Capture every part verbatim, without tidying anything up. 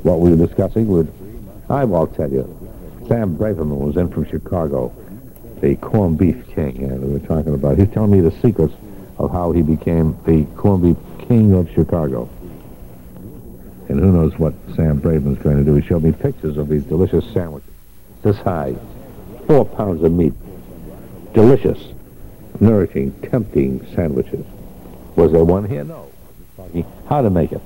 what we were discussing would, I will tell you, Sam Braverman was in from Chicago, the corned beef king, and we were talking about, he's telling me the secrets of how he became the corned beef king of Chicago. And who knows what Sam Braverman's going to do. He showed me pictures of these delicious sandwiches. This high, four pounds of meat, delicious, nourishing, tempting sandwiches. Was there one here? No. How to make it.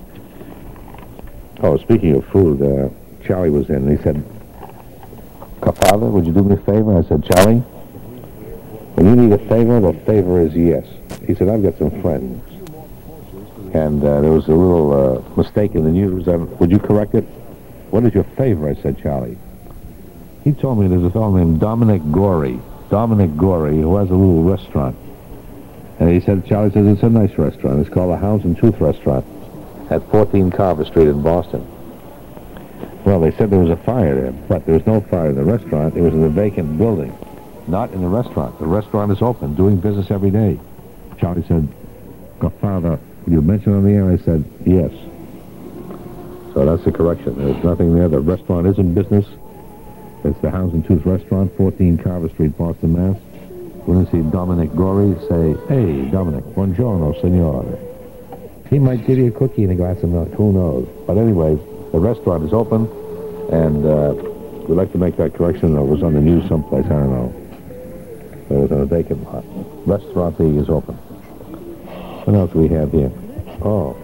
Oh, speaking of food, uh, Charlie was in, and he said, Father, would you do me a favor? I said, Charlie, when you need a favor, the favor is yes. He said, I've got some friends. And uh, there was a little uh, mistake in the news. Um, would you correct it? What is your favor? I said, Charlie. He told me there's a fellow named Dominic Gorey. Dominic Gorey, who has a little restaurant. And he said, Charlie says, it's a nice restaurant. It's called the Hounds and Tooth Restaurant at fourteen Carver Street in Boston. Well, they said there was a fire there, but there was no fire in the restaurant. It was in a vacant building, not in the restaurant. The restaurant is open, doing business every day. Charlie said, Father, you mentioned on the air? I said, yes. So that's the correction. There's nothing there. The restaurant is in business. It's the Hounds and Tooth Restaurant, fourteen Carver Street, Boston, Mass. When you see Dominic Gorey, say, hey, Dominic, buongiorno, signore. He might give you a cookie and a glass of milk. Who knows? But anyways, the restaurant is open, and uh, we'd like to make that correction. It was on the news someplace. I don't know. It was on a vacant lot. Restaurant B is open. What else do we have here? Oh.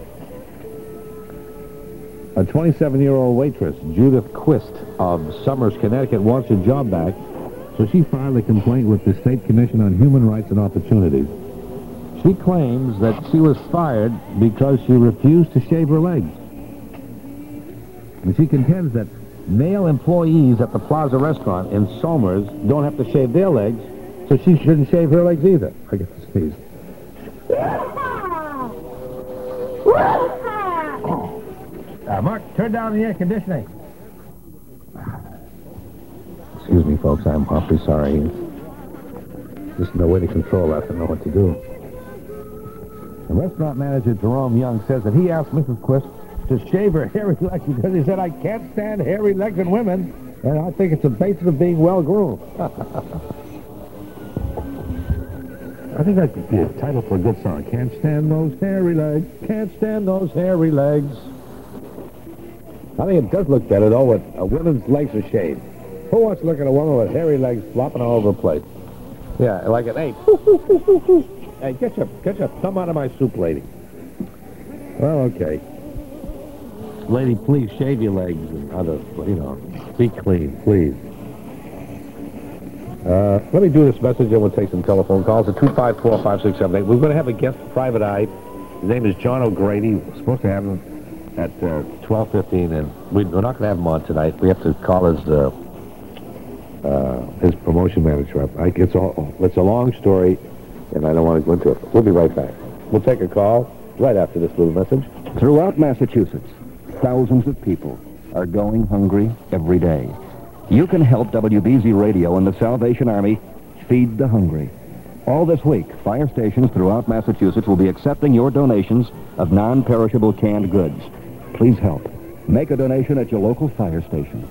A twenty-seven-year-old waitress, Judith Quist of Somers, Connecticut, wants her job back, so she filed a complaint with the State Commission on Human Rights and Opportunities. She claims that she was fired because she refused to shave her legs. And she contends that male employees at the Plaza Restaurant in Somers don't have to shave their legs, so she shouldn't shave her legs either. I get to sneeze. Uh, Mark, turn down the air conditioning. Excuse me, folks. I'm awfully sorry. There's no way to control that to know what to do. The restaurant manager, Jerome Young, says that he asked Missus Quist to shave her hairy legs because he said, I can't stand hairy legs in women, and I think it's a basis of being well-groomed. I think that could be a title for a good song. Can't stand those hairy legs. Can't stand those hairy legs. I think it does look better, though, when a woman's legs are shaved. Who wants to look at a woman with hairy legs flopping all over the place? Yeah, like an ape. Hey, get your, get your thumb out of my soup, lady. Well, okay. Lady, please shave your legs and other, you know, be clean, please. Uh, let me do this message and we'll take some telephone calls at two five four, five six seven eight. We're going to have a guest, Private Eye. His name is John O'Grady. We're supposed to have him at uh, twelve fifteen, and we, we're not going to have him on tonight. We have to call his uh, uh, his promotion manager up. I, it's, a, it's a long story, and I don't want to go into it. We'll be right back. We'll take a call right after this little message. Throughout Massachusetts, thousands of people are going hungry every day. You can help W B Z Radio and the Salvation Army feed the hungry. All this week, fire stations throughout Massachusetts will be accepting your donations of non-perishable canned goods. Please help. Make a donation at your local fire station.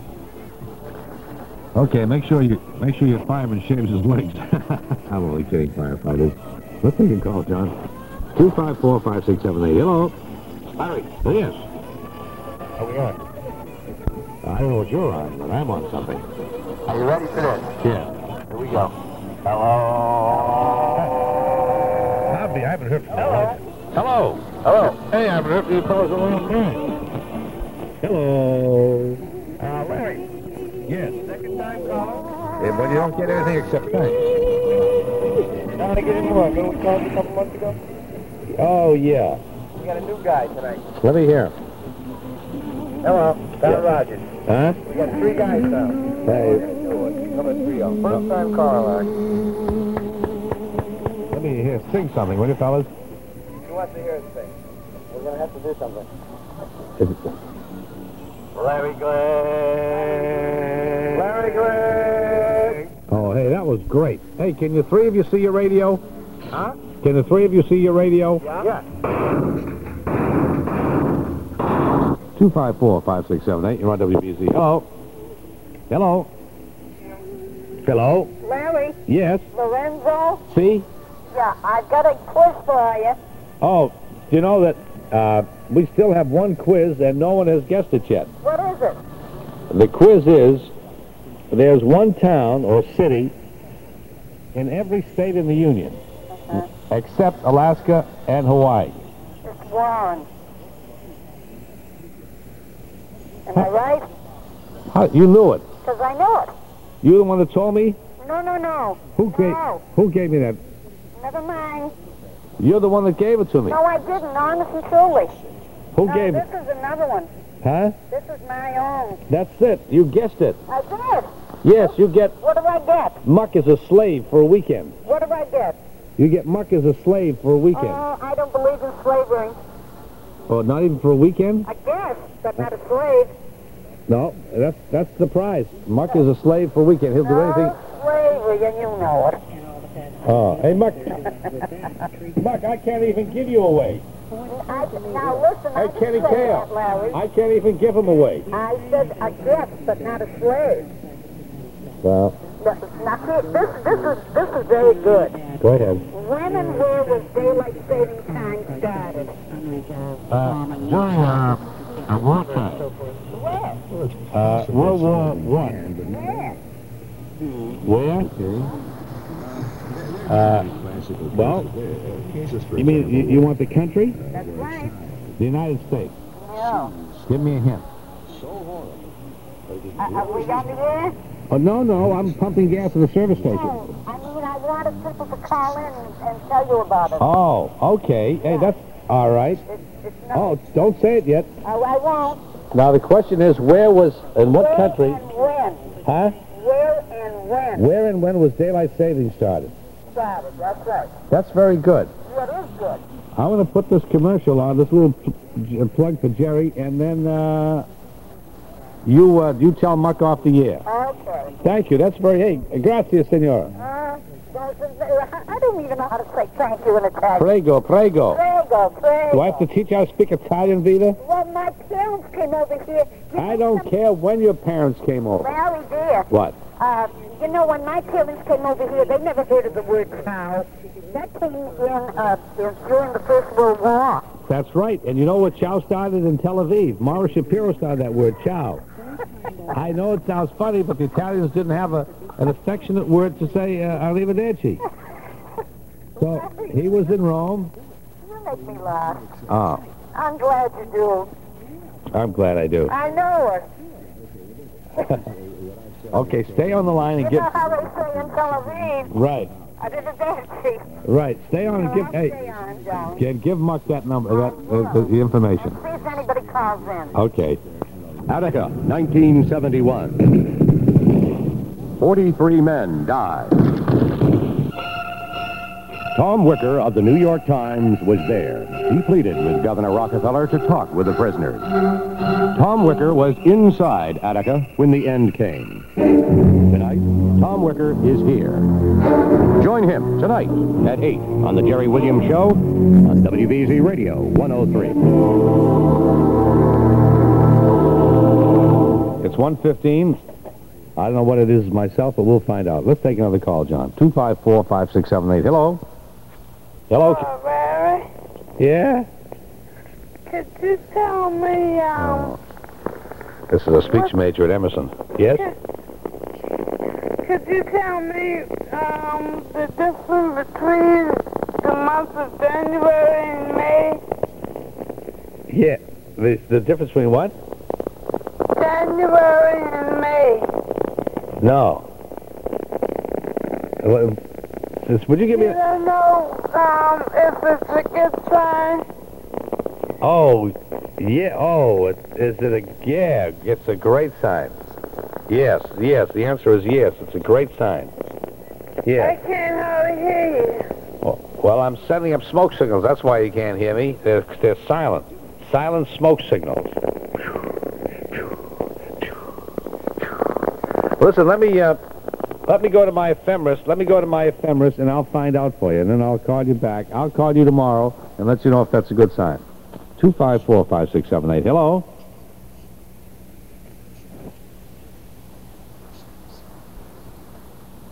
Okay, make sure you make sure your fireman shaves his legs. I'm only kidding, firefighters. Let's take a call, John. two five four, five six seven eight. Hello. Larry. Yes. Are we on? I don't know what you're on, but I'm on something. Are you ready for this? Yeah. Here we go. Hello. Howdy, I haven't heard from you. Hello. Hello. Hello. Hey, I haven't heard from you fellas in a long time. Hello. Uh, Larry. Yes. Second time caller. Yeah, but you don't get anything except thanks. Trying to get into what? Remember we called you a couple months ago? Oh, yeah. We got a new guy tonight. Let me hear. Hello. Don Yeah. Rogers. Huh? We got three guys now. Hey. Number three. First time caller, Larry. Let me hear. Sing something, will you, fellas? He wants to hear us sing. We're going to have to do something. Is it- Larry Gregg. Larry Gregg. Oh, hey, that was great. Hey, can the three of you see your radio? Huh? Can the three of you see your radio? Yeah. Yeah. two five four, five six seven eight. You're on W B Z. Hello. Hello. Hello. Larry, Yes. Lorenzo. See? Yeah, I've got a quiz for you. Oh, do you know that uh, we still have one quiz and no one has guessed it yet? What is it? The quiz is, there's one town or city in every state in the Union, Uh-huh. except Alaska and Hawaii. It's Warren. Am I right? How, you knew it. Because I know it. You the one that told me? No, no, no. Who gave, No. who gave me that? Never mind. You're the one that gave it to me. No, I didn't, honest and truly. Who No, gave this it? is another one. Huh? This is my own. That's it. You guessed it. I did. Yes, you get What do I get? Muck as a slave for a weekend. What do I get? You get Muck as a slave for a weekend. Oh, I don't believe in slavery. Oh, not even for a weekend? I guess, but not a slave. No, that's that's the prize. Muck is a slave for a weekend. He'll do anything. No slavery, and you know it. Oh, hey, Muck. Muck, I can't even give you away. I, now listen, I Hey, didn't Kenny say Kale. that, Larry. I can't even give him away. I said a guest, but not a slave. Well, Now, see, this, this is this is very good. go ahead. When and where was daylight saving time started? Uh, during uh, a wartime. Where? Uh, World War One. Where? Where? Uh, well, you mean you, you want the country? That's right. The United States. No. Give me a hint. Uh, are we on the air? Oh, no, no, I'm pumping gas at the service station. No. I mean, I wanted people to call in and, and tell you about it. Oh, okay. Hey, that's all right. It's, it's not, Oh, don't say it yet. oh, I won't. Now, the question is, where was, in what Where country, and when? huh? Where and when Where and when was daylight saving started? started? That's right. That's very good. Yeah, it is good. I'm going to put this commercial on, this little pl- plug for Jerry, and then uh, you uh, you tell Muck off the air. Okay. Thank you. That's very, hey, grazie, signora. Uh, don't- I don't even know how to say thank you in Italian. Prego, prego. Prego, prego. Do I have to teach you how to speak Italian, Vita? Well, my parents came over here. You I know don't some- care when your parents came over. Larry, dear. What? Uh, you know, when my parents came over here, they never heard of the word cow. That came in, uh, in during the First World War. That's right. And you know what chow started in Tel Aviv? Maurice Shapiro started that word, chow. I know it sounds funny, but the Italians didn't have a, an affectionate word to say uh, arrivederci. So he was in Rome. You make me laugh. Oh, I'm glad you do. I'm glad I do. I know it. Okay, stay on the line and You give... know how they say in Tel Aviv, Right, arrivederci. right. Stay on and give... I'll Hey, stay on, John. give, give Muck that number, that uh, the, the information. See if anybody calls in. Okay. Attica, nineteen seventy-one. forty-three men died. Tom Wicker of the New York Times was there. He pleaded with Governor Rockefeller to talk with the prisoners. Tom Wicker was inside Attica when the end came. Tonight, Tom Wicker is here. Join him tonight at eight on The Jerry Williams Show on W B Z Radio one oh three. It's one fifteen. I don't know what it is myself, but we'll find out. Let's take another call, John. two five four, five six seven eight. Hello? Hello? Uh, Larry, Yeah? could you tell me, um, This is a speech major at Emerson. Yes? could you tell me, um, the difference between the months of January and May? Yeah. The, the difference between what? January and May. No. Well, just- Would you give me... You A, don't know, um, if it's a good sign? oh, yeah. Oh, it, is it a... Yeah, it's a great sign. Yes, yes. The answer is yes. It's a great sign. I Yeah. can't hardly hear you. Well, well, I'm setting up smoke signals. That's why you can't hear me. They're, they're silent. Silent smoke signals. Listen, let me uh, let me go to my ephemeris. Let me go to my ephemeris, and I'll find out for you. And then I'll call you back. I'll call you tomorrow and let you know if that's a good sign. Two five four five six seven eight. Hello.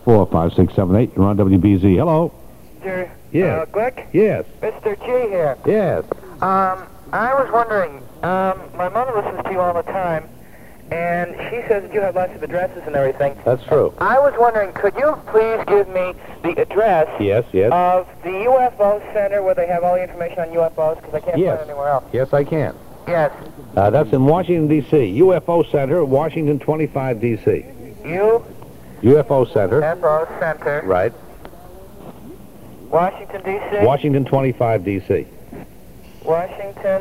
four, five, six, seven, eight. You're on W B Z. Hello. Mister Yes. Uh, Glick? Yes. Mister G here. Yes. Um, I was wondering, um, my mother listens to you all the time, and she says that you have lots of addresses and everything. That's true. I was wondering, could you please give me the address Yes, yes. of the U F O Center where they have all the information on U F Os, because I can't Yes. find it anywhere else. Yes, I can. Yes. Uh, that's in Washington, D C U F O Center, Washington twenty-five, D C U U F O Center. F O Center. Right. Washington, D C Washington twenty-five, D C Washington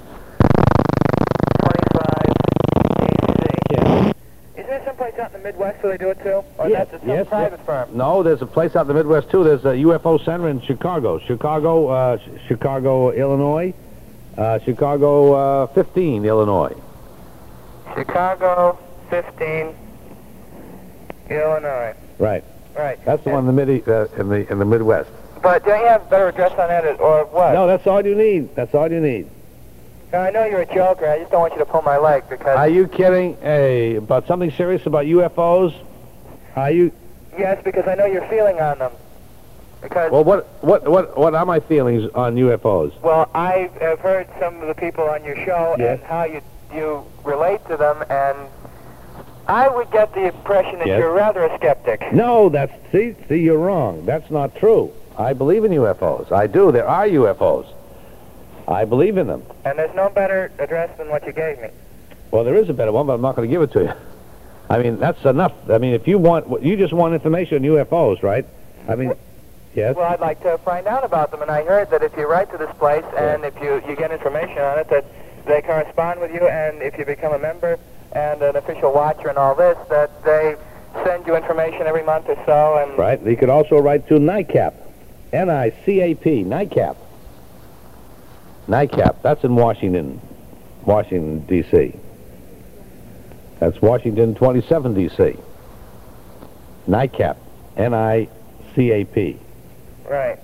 twenty-five, D C Yes. Isn't there someplace out in the Midwest where they do it too? Or Yes, that's some yes, private yes. firm? No, there's a place out in the Midwest, too. There's a U F O Center in Chicago. Chicago, uh, Ch- Chicago, Illinois. Uh, Chicago, uh, fifteen, Illinois. Chicago, fifteen, Illinois. Right. Right. That's the one in the, mid- uh, in the, in the Midwest. But don't you have a better address on that, or what? No, that's all you need. That's all you need. Now, I know you're a joker. I just don't want you to pull my leg because... Are you kidding? Hey, about something serious about U F Os? Are you... Yes, because I know your feeling on them. Because... Well, what, what, what, what are my feelings on U F Os? Well, I have heard some of the people on your show Yes. and how you you relate to them, and I would get the impression that Yes. you're rather a skeptic. No, that's... See, see, you're wrong. That's not true. I believe in U F Os. I do. There are U F Os. I believe in them. And there's no better address than what you gave me. Well, there is a better one, but I'm not going to give it to you. I mean, that's enough. I mean, if you want... You just want information on U F Os, right? I mean... Yes? Well, I'd like to find out about them, and I heard that if you write to this place and if you, you get information on it, that they correspond with you, and if you become a member and an official watcher and all this, that they send you information every month or so. And Right. You could also write to NICAP. N I C A P. NICAP. NICAP. That's in Washington. Washington, D C That's Washington twenty-seven, D C NICAP. N I C A P. Right.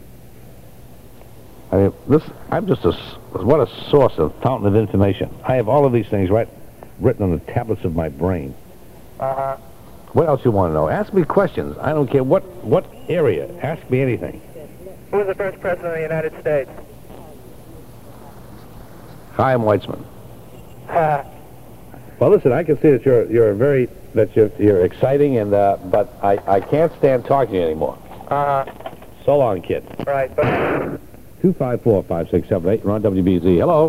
I mean, this, I'm just a, s- what a source of fountain of information. I have all of these things right, written on the tablets of my brain. Uh-huh. What else you want to know? Ask me questions. I don't care what, what area. Ask me anything. Who was the first president of the United States? Chaim Weizmann. Uh, Well, listen, I can see that you're, you're very, that you're, you're exciting, and, uh, but I, I can't stand talking to you anymore. uh-huh. So long, kid. Right, but... two five four, five six seven eight. You're on W B Z. Hello?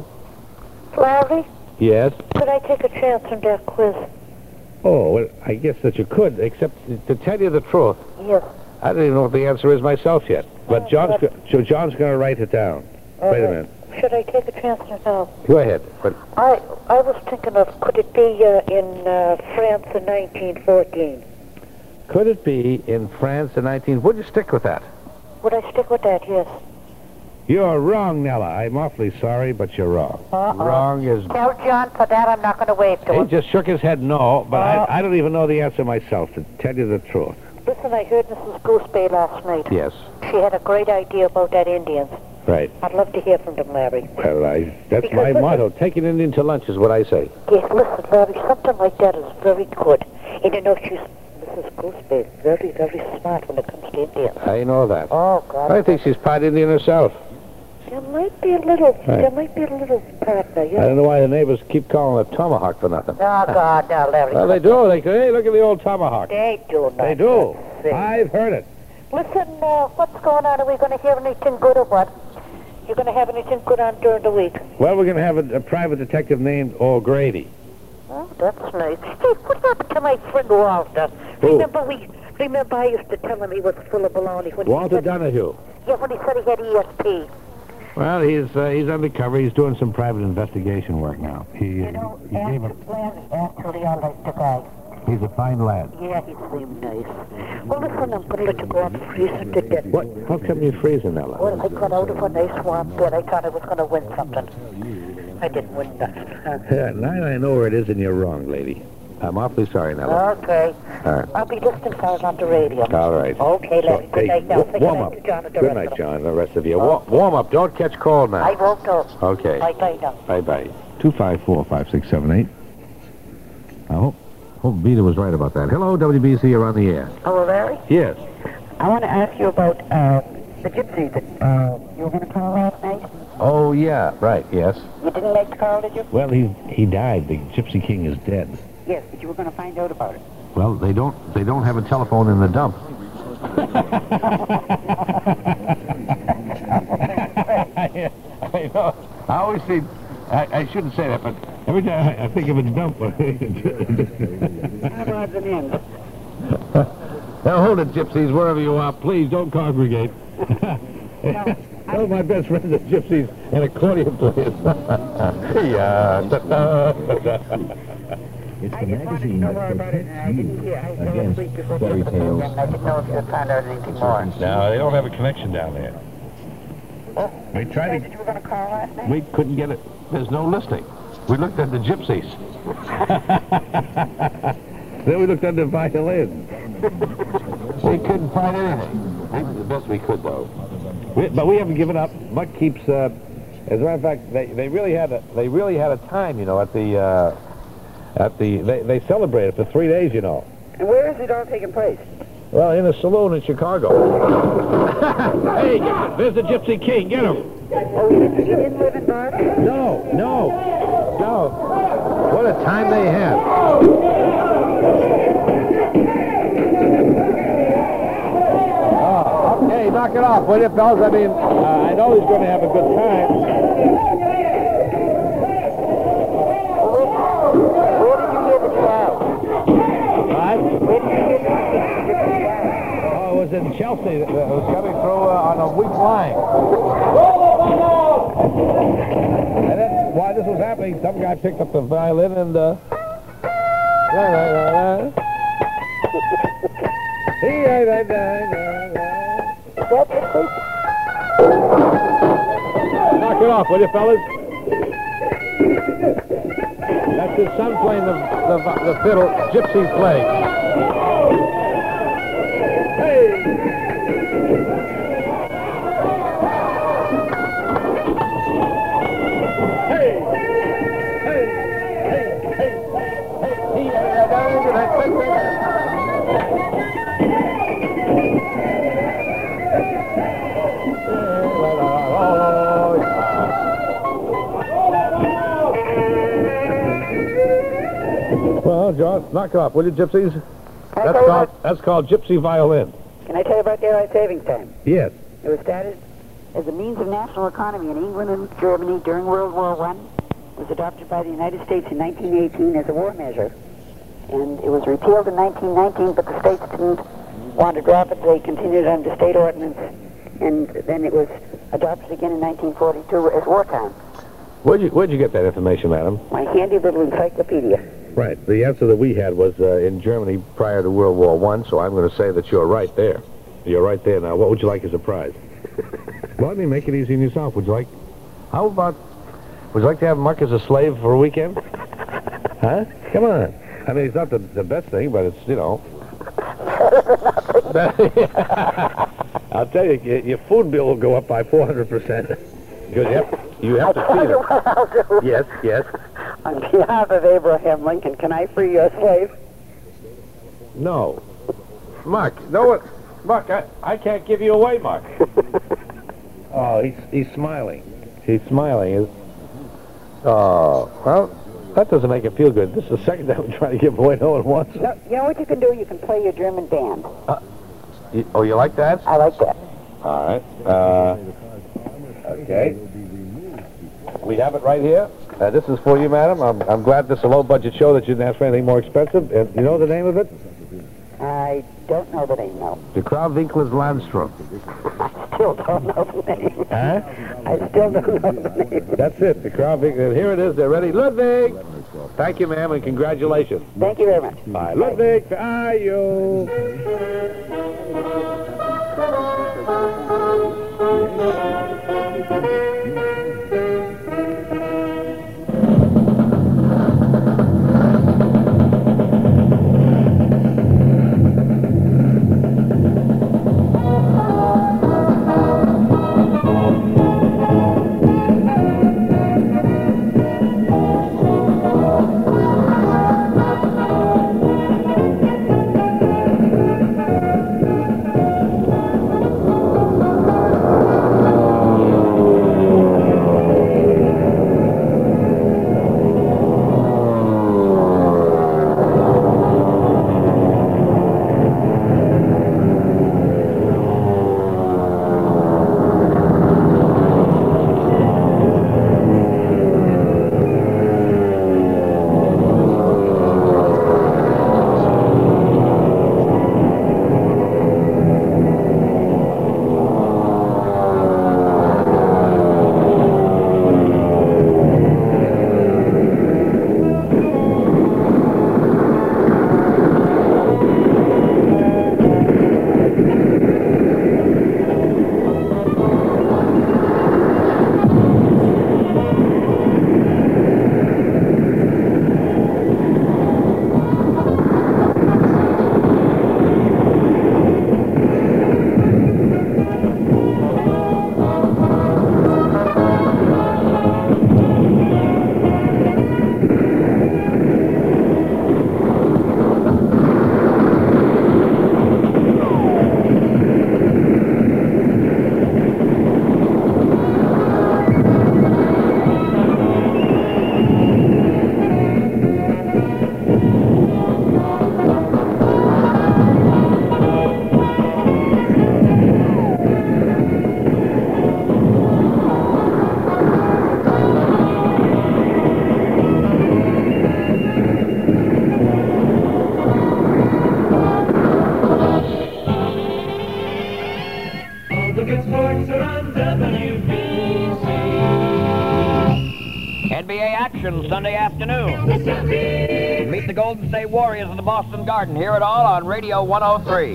Larry, Yes? could I take a chance on that quiz? Oh, well, I guess that you could, except to tell you the truth, Yes. I don't even know what the answer is myself yet. But Oh, John's, but- go, so John's going to write it down. Wait a minute. Should I take a chance or no? Go ahead. But I I was thinking of, could it be uh, in uh, France in nineteen fourteen? could it be in France in nineteen... Would you stick with that? Would I stick with that? Yes. You're wrong, Nella. I'm awfully sorry, but you're wrong. Uh-uh. Wrong is... Tell John for that I'm not going to wave to He him. just shook his head no, but Uh. I, I don't even know the answer myself, to tell you the truth. Listen, I heard Missus Goosebay last night. Yes, She had a great idea about that Indians. right. I'd love to hear from them, Larry. Well, I, that's Because my listen- motto. Take an Indian to lunch is what I say. Yes, listen, Larry, something like that is very good. And you know, she's, Missus Goosebay, is very, very smart when it comes to Indians. I know that. Oh, God. I think she's part Indian herself. There might be a little, Right. there might be a little partner, I yeah. don't know why the neighbors keep calling it tomahawk for nothing. Oh, God, no, Larry. Well, they do. They go, hey, look at the old tomahawk. They do not. They do. See. I've heard it. Listen, uh, what's going on? Are we going to hear anything good or what? You going to have anything good on during the week? Well, we're going to have a, a private detective named O'Grady. Oh, that's nice. Hey, what happened to my friend Walter? Who? Remember we, remember I used to tell him he was full of baloney when Walter he said, Donahue. yeah, when he said he had E S P. Well, he's uh, he's undercover. He's doing some private investigation work now. He, You know, he gave a, actually, I like the guy. he's a fine lad. Yeah, he seemed nice. Well, listen, I'm going to let you go out freezing to death. What? How come you're freezing, Ella? Well, I got out of a nice swamp bed. I thought I was going to win something. I didn't win nothing. Huh? Yeah, now I know where it is, and you're wrong, lady. I'm awfully sorry, Nella. Okay. All right. I'll be listening for it on the radio. All right. Okay, Larry. So, Good hey, night now. wa- Say warm goodnight up. to John and the Good rest night, of them. John, and the rest of you. Wa- warm up. Don't catch cold now. I won't know. Okay. Bye-bye now. Bye-bye. two five four, five six seven eight. I hope. Oh, Vita was right about that. Hello, W B C, you're on the air. Hello, Larry. Yes. I want to ask you about uh, the gypsy that uh, you were going to call last night. Oh, yeah, right, yes. You didn't make the call, did you? Well, he he died. The Gypsy King is dead. Yes, but you were going to find out about it. Well, they don't they don't have a telephone in the dump. I, I know. I always see. I, I shouldn't say that, but every time I, I think of a dump. How about the end? Now hold it, gypsies, wherever you are. Please don't congregate. Tell my best friend the gypsies and accordion players. Yeah. It's I the just wanted to magazine know that more about it, and I didn't hear. I fell against asleep before fairy listening tales. again, and I didn't know if you had found out anything more. No, they don't have a connection down there. Oh, We you tried said to. that you were going to call last night? We couldn't get it. There's no listing. We looked at the gypsies. Then we looked at the violin. We couldn't find anything. We did the best we could, though. We, but we haven't given up. Muck keeps. Uh, as a matter of fact, they, they really had a they really had a time, you know, at the uh, at the they, they celebrated for three days, you know. And where is it all taking place? Well, in a saloon in Chicago. Hey, there's the Gypsy King. Get him. Oh, you didn't, you didn't live in Boston? No, no, no. What a time they had. Oh, okay, knock it off, will you, fellas? I mean, uh, I know he's going to have a good time. Where did you hear the crowd? What? Where did you hear the Oh, it was in Chelsea. It was coming through uh, on a weak line. And then, while this was happening, some guy picked up the violin and, uh... Knock it off, will you, fellas? That's his son playing the, the, the fiddle. Gypsies play. Hey! Hey! Hey! Hey! Hey! Hey! Well, John, knock it off, will you, gypsies? That's tell you called, that's called gypsy violin. Can I tell you about daylight savings time? Yes. It was started as a means of national economy in England and Germany during World War One. It was adopted by the United States in nineteen eighteen as a war measure. And it was repealed in nineteen nineteen, but the states didn't want to drop it. They continued under state ordinance. And then it was adopted again in nineteen forty-two as wartime. Where'd you, where'd you get that information, madam? My handy little encyclopedia. Right. The answer that we had was uh, in Germany prior to World War One, so I'm going to say that you're right there. You're right there. Now, what would you like as a prize? Well, I mean, make it easy on yourself. Would you like... How about... Would you like to have Mark as a slave for a weekend? Huh? Come on. I mean, it's not the, the best thing, but it's, you know... I'll tell you, y- your food bill will go up by four hundred percent. Because you have, you have to feed it. What I'll do. Yes, yes. On behalf of Abraham Lincoln, can I free your slave? No. Mark, no what? Mark, I, I can't give you away, Mark. Oh, he's he's smiling. He's smiling. Is Oh, well, that doesn't make it feel good. This is the second time we're trying to give away no one wants it. No, you know what you can do? You can play your German band. You, oh, you like that? I like that. All right. Uh, okay. We have it right here. Uh, this is for you, madam. I'm, I'm glad this is a low-budget show that you didn't ask for anything more expensive. And you know the name of it? I don't know the name, no. The Kravwinkler's Landstrom. I still don't know the name. Huh? I still don't know the name. That's it, the Kravwinkler. Here it is. They're ready. Ludwig! Thank you, ma'am, and congratulations. Thank you very much. Bye. Ludwig, are you? action Sunday afternoon. Meet the Golden State Warriors of the Boston Garden. Hear it all on Radio one oh three.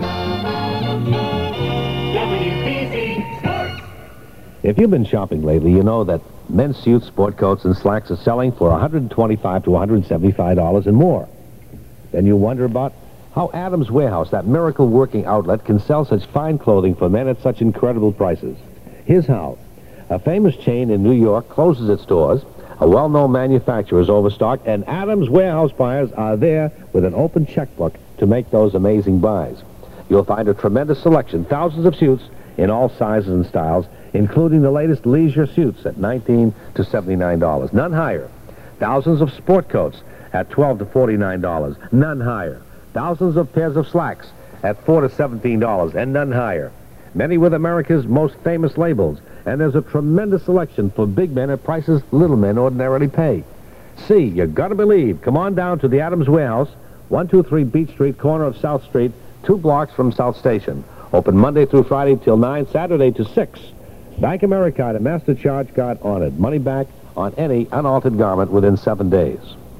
W B Z Sports. If you've been shopping lately, you know that men's suits, sport coats, and slacks are selling for one hundred twenty-five to one hundred seventy-five dollars and more. Then you wonder about how Adams Warehouse, that miracle working outlet, can sell such fine clothing for men at such incredible prices. Here's how. A famous chain in New York closes its doors, a well-known manufacturer is overstocked, and Adams Warehouse buyers are there with an open checkbook to make those amazing buys. You'll find a tremendous selection, thousands of suits in all sizes and styles, including the latest leisure suits at nineteen to seventy-nine dollars, none higher. Thousands of sport coats at twelve to forty-nine dollars, none higher. Thousands of pairs of slacks at four to seventeen dollars, and none higher. Many with America's most famous labels, and there's a tremendous selection for big men at prices little men ordinarily pay. See, you gotta believe. Come on down to the Adams Warehouse, one two three Beach Street, corner of South Street, two blocks from South Station. Open Monday through Friday till nine, Saturday to six. Bank America, a master charge card honored. Money back on any unaltered garment within seven days.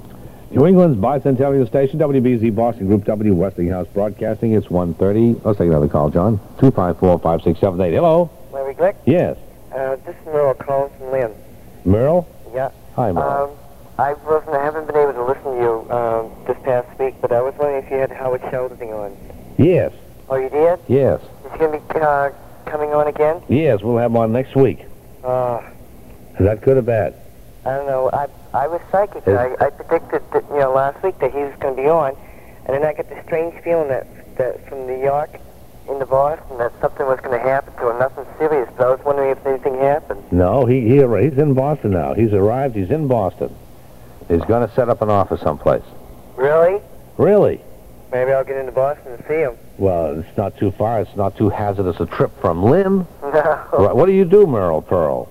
New England's bicentennial station, W B Z Boston Group W, Westinghouse Broadcasting. It's one thirty. Let's take another call, John. two five four, five six seven eight. Hello? Larry Glick? Yes. Uh, this is Merle calling from Lynn. Merle? Yeah. Hi, Merle. Um, I wasn't, I haven't been able to listen to you um, this past week, but I was wondering if you had Howard Sheldon on. Yes. Oh, you did? Yes. Is he going to be uh, coming on again? Yes, we'll have him on next week. Uh, Is that good or bad? I don't know. I I was psychic. Is- I, I predicted that, you know, last week that he was going to be on, and then I got the strange feeling that, that from New York into Boston that something was going to happen to him. Nothing serious, but I was wondering if anything happened. No, he, he he's in Boston now. He's arrived. He's in Boston. He's going to set up an office someplace. Really? Really? Maybe I'll get into Boston and see him. Well, it's not too far. It's not too hazardous a trip from Lynn. No. Right. What do you do, Merle Pearl?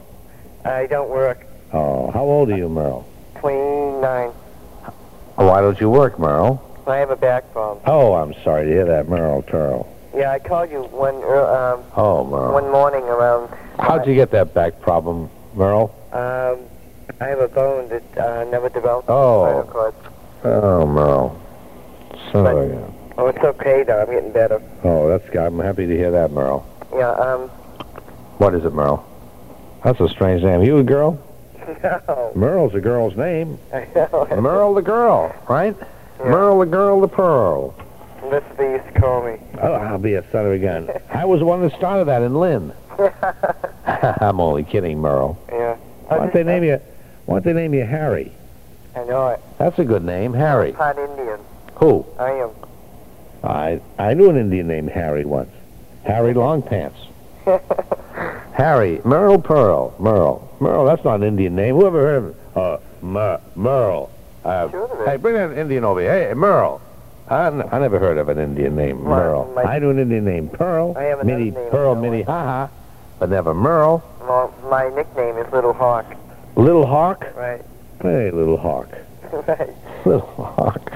I don't work. Oh, how old are you, Merle? twenty-nine. Why don't you work, Merle? I have a back problem. Oh, I'm sorry to hear that, Merle Pearl. Yeah, I called you one uh, um, Oh, Merle. one morning around. How'd you get that back problem, Merle? Um, I have a bone that uh, never developed. Oh. Spinal cord. Oh, Merle. Sorry. Oh, it's okay though. I'm getting better. Oh, that's good. I'm happy to hear that, Merle. Yeah. Um. What is it, Merle? That's a strange name. You a girl? No. Merle's a girl's name. I know. Merle the girl, right? Yeah. Merle the girl, the pearl. That's what they used to call me. Oh, I'll be a son of a gun. I was the one that started that in Lynn. I'm only kidding, Merle. Yeah. Why don't they name you? Why don't they name you Harry? I know it. That's a good name, Harry. Part Indian. Who? I am. I I knew an Indian named Harry once. Harry Longpants. Harry, Merle Pearl, Merle, Merle. That's not an Indian name. Who ever heard of it? Uh, Mer, Merle. Uh, Sure there is. hey, bring that Indian over here. Hey, Merle. I, n- I never heard of an Indian named My- Merle. my- I knew an Indian named Pearl. I have another Minnie name, Pearl, no Minnie one. Ha Ha, but never Merle. Well, my nickname is Little Hawk. Little Hawk. Right. Hey, Little Hawk. Right. Little Hawk.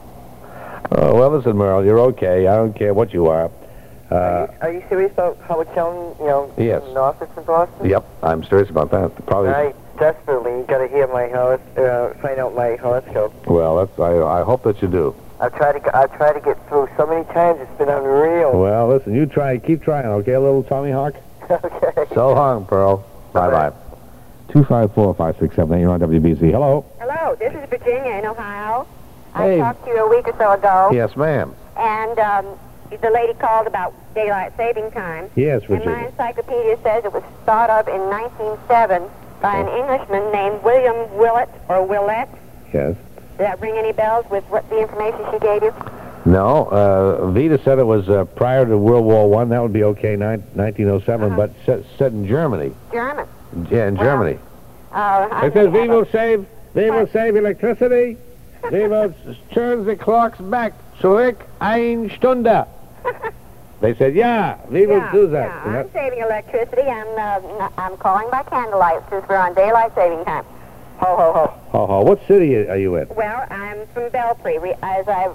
Oh, well, listen, Merle, you're okay. I don't care what you are. Uh, Are you serious about Howard Sheldon? You know, Yes. in the office in Boston? yep, I'm serious about that. Probably. I desperately got to hear my horos- uh, find out my horoscope. Well, that's. I, I hope that you do. I've tried to. g- I've tried to get through so many times. It's been unreal. Well, listen, you try. Keep trying, okay, little Tommy Hawk? Okay. So long, Pearl. Bye-bye. two five four, five six seven eight, you're on W B Z. Hello? Hello, this is Virginia in Ohio. Hey. I talked to you a week or so ago, Yes, ma'am. and um, the lady called about daylight saving time. Yes, And my Virginia. encyclopedia says it was thought of in nineteen oh seven by an Englishman named William Willett or Willett. Yes. Does that ring any bells with what the information she gave you? No, uh, Vita said it was uh, prior to World War One. That would be okay, nine, nineteen oh seven, Uh-huh. but said, said in Germany. German. Yeah, in Well, Germany. Uh, I It says, may we have a- will save, we will save electricity. We will turn the clocks back. Zurück eine Stunde. They said, yeah, we will yeah, do that. Yeah, And I'm that- saving electricity. I'm, uh, n- I'm calling by candlelight since we're on daylight saving time. Ho, ho, ho. Oh, oh, what city are you in? Well, I'm from Belpre. We, as I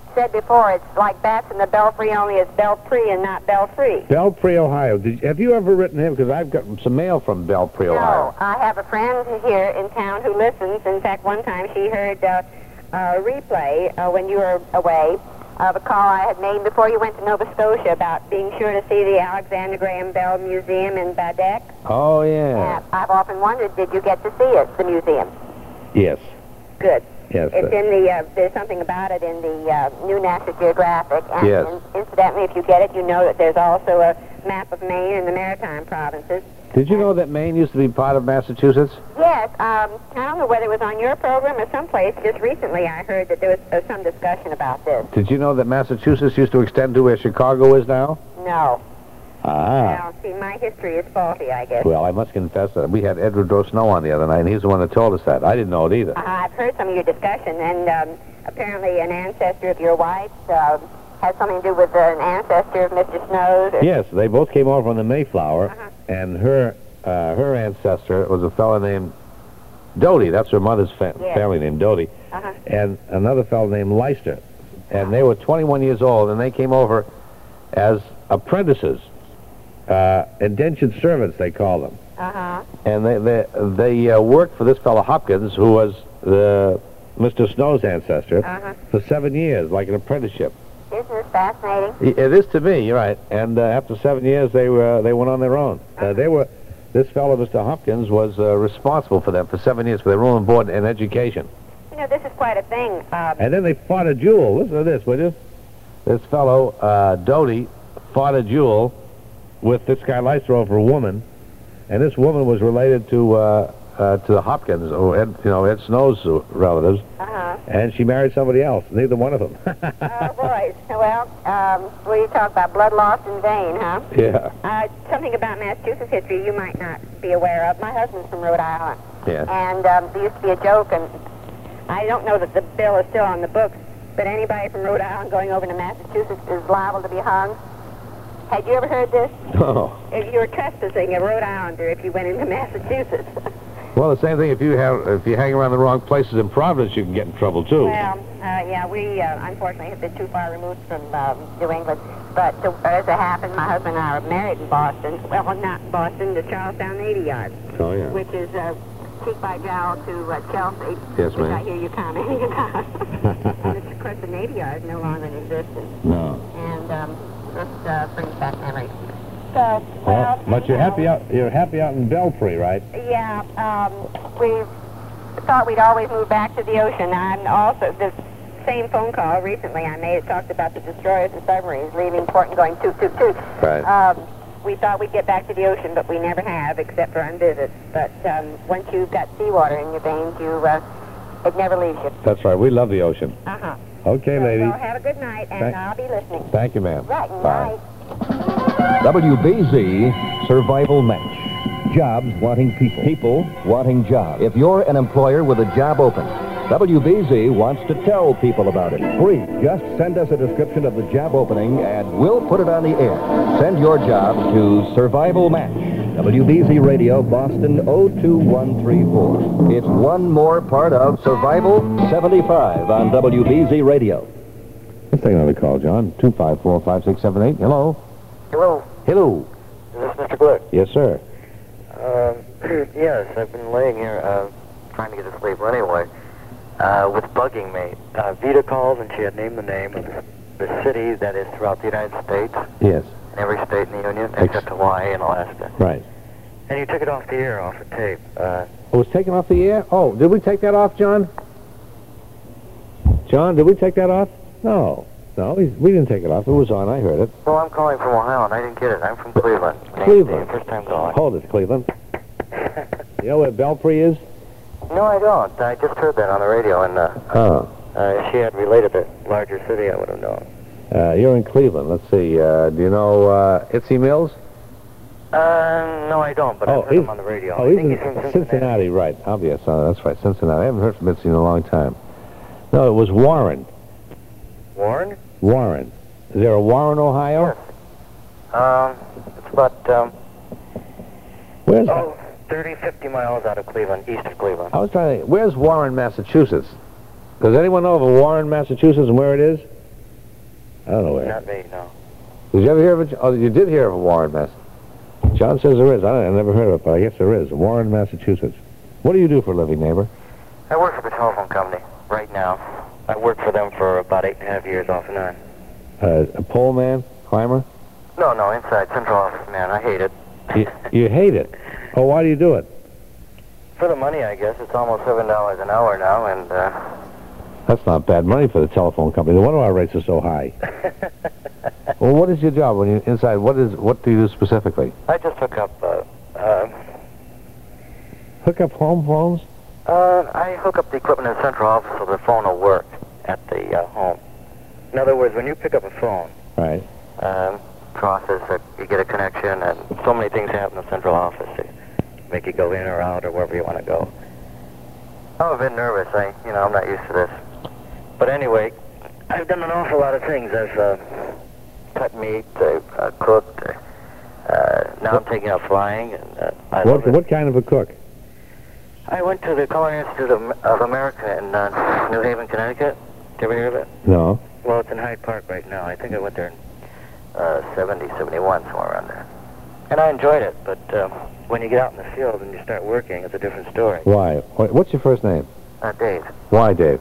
said before, it's like bats in the belfry, only it's belfry and not belfry. Belpre, Ohio. Did, have you ever written him? Because I've got some mail from Belpre, Ohio. No, I have a friend here in town who listens. In fact, one time she heard uh, a replay uh, when you were away of a call I had made before you went to Nova Scotia about being sure to see the Alexander Graham Bell Museum in Baddeck. Oh, yeah. Uh, I've often wondered, did you get to see it, the museum? Yes. Good. Yes. It's uh, in the, uh, there's something about it in the uh, new National Geographic. And Yes. in, incidentally, if you get it, you know that there's also a map of Maine and the Maritime provinces. Did you know that Maine used to be part of Massachusetts? Yes, um, I don't know whether it was on your program or someplace. Just recently I heard that there was uh, some discussion about this. Did you know that Massachusetts used to extend to where Chicago is now? No. Ah. Well, see, my history is faulty, I guess. Well, I must confess that we had Edward Doe Snow on the other night, and he's the one that told us that. I didn't know it either. Uh, I've heard some of your discussion, and um, apparently an ancestor of your wife's uh, has something to do with an ancestor of Mister Snow's. Or... Yes, they both came over on the Mayflower, Uh-huh. and her uh, her ancestor was a fellow named Doty. That's her mother's fa- Yes. family name, Doty. Uh-huh. And another fellow named Leicester. And they were twenty-one years old, and they came over as apprentices, uh, indentured servants, they call them. Uh-huh. And they they, they uh, worked for this fellow Hopkins, who was the Mister Snow's ancestor, Uh-huh. for seven years, like an apprenticeship. Isn't this fascinating? It is to me, you're right. And uh, after seven years, they were they went on their own. Uh, they were this fellow, Mister Hopkins, was uh, responsible for them for seven years for their room and board and education. You know, this is quite a thing. Um, And then they fought a duel. Listen to this, will you? This fellow, uh, Doty, fought a duel with this guy Leicester over a woman, and this woman was related to uh, uh, to the Hopkins, or Ed, you know, Ed Snow's uh, relatives, uh-huh. and she married somebody else. Neither one of them. Oh, boys. Well, um, well, you talk about blood lost in vain, huh? Yeah. Uh, something about Massachusetts history you might not be aware of. My husband's from Rhode Island. Yes. And um, there used to be a joke, and I don't know that the bill is still on the books, but anybody from Rhode Island going over to Massachusetts is liable to be hung. Had you ever heard this? Oh. If you were trespassing a Rhode Islander if you went into Massachusetts. Well, the same thing. If you have, if you hang around the wrong places in Providence, you can get in trouble too. Well, uh, yeah, we uh, unfortunately have been too far removed from um, New England. But uh, as it happened, my husband and I are married in Boston. Well, not Boston, the Charlestown Navy Yard. Oh yeah. Which is uh, cheek by jowl to uh, Chelsea. Yes, which ma'am. I hear you commenting about. And it's, of course, the Navy Yard is no longer in existence. No. And um, this uh, brings back memories. So, well, Well, but you're anyhow, happy out. You're happy out in Belpre, right? Yeah, um, we thought we'd always move back to the ocean. And also, the same phone call recently I made, it talked about the destroyers and submarines leaving port and going toot, toot, toot. Right. Um, we thought we'd get back to the ocean, but we never have, except for on visits. But um, once you've got seawater in your veins, you uh, it never leaves you. That's right. We love the ocean. Uh-huh. Okay, So, lady. well, have a good night, and Thank- I'll be listening. Thank you, ma'am. Right, Bye. W B Z Survival Match. Jobs wanting people. People wanting jobs. If you're an employer with a job open, W B Z wants to tell people about it. Free. Just send us a description of the job opening and we'll put it on the air. Send your job to Survival Match. W B Z Radio, Boston oh two one three four. It's one more part of Survival seventy-five on W B Z Radio. Let's take another call, John. Two five four five six seven eight. Hello. Hello. Hello. Is this Mister Glick? Yes, sir. Um, yes, I've been laying here uh, trying to get to sleep. Well, anyway, uh, with bugging me. Uh, Vita called, and she had named the name of the, the city that is throughout the United States, Yes. in every state in the Union, Ex- except Hawaii and Alaska. Right. And you took it off the air, off the tape. Uh, It was taken off the air? Oh, did we take that off, John? John, did we take that off? No. No, we we didn't take it off. It was on. I heard it. well, I'm calling from Ohio, and I didn't get it. I'm from Cleveland. My name's Cleveland. Dave, First time calling. Hold it, Cleveland. You know where Belpre is? No, I don't. I just heard that on the radio, and uh, Oh. uh, if she had related a larger city, I would have known. Uh, you're in Cleveland. Let's see. Uh, do you know uh, Itzy Mills? Uh, no, I don't, but Oh, I've heard he's- him on the radio. Oh, I he's think in he's from Cincinnati. Cincinnati. right. Obvious. Oh, that's right, Cincinnati. I haven't heard from Itzy in a long time. No, it was Warren. Warren? Warren. Is there a Warren, Ohio? Yes. Um, it's about, um, Where's oh, thirty, fifty miles out of Cleveland, east of Cleveland. I was trying to think, where's Warren, Massachusetts? Does anyone know of a Warren, Massachusetts, and where it is? I don't know where. Not me, no. Did you ever hear of it? Oh, you did hear of a Warren, Mass. John says there is. I, don't, I never heard of it, but I guess there is. Warren, Massachusetts. What do you do for a living, neighbor? I work for the telephone company right now. I worked for them for about eight and a half years off and on. Uh, a pole man? Climber? No, no, inside central office, man. I hate it. You, you hate it? Oh, why do you do it? For the money, I guess. It's almost seven dollars an hour now, and, uh... That's not bad money for the telephone company. No wonder our rates are so high. Well, what is your job when you're inside? What is what do you do specifically? I just hook up, uh, uh... Hook up home phones? Uh, I hook up the equipment in the central office so the phone will work at the uh, home. In other words, when you pick up a phone, right? Um, process it, you get a connection, and so many things happen in the central office. They make you go in or out or wherever you want to go. I'm a bit nervous. I, you know, I'm not used to this. But anyway, I've done an awful lot of things. I've uh, cut meat, I've uh, cooked. Uh, now I'm taking out flying, and uh, I love What it. what kind of a cook? I went to the Culinary Institute of, of America in uh, New Haven, Connecticut. Did you ever hear of it? No. Well, it's in Hyde Park right now. I think I went there in uh, seventy, seventy-one, somewhere around there. And I enjoyed it, but uh, when you get out in the field and you start working, it's a different story. Why? What- What's your first name? Uh, Dave. Why, Dave?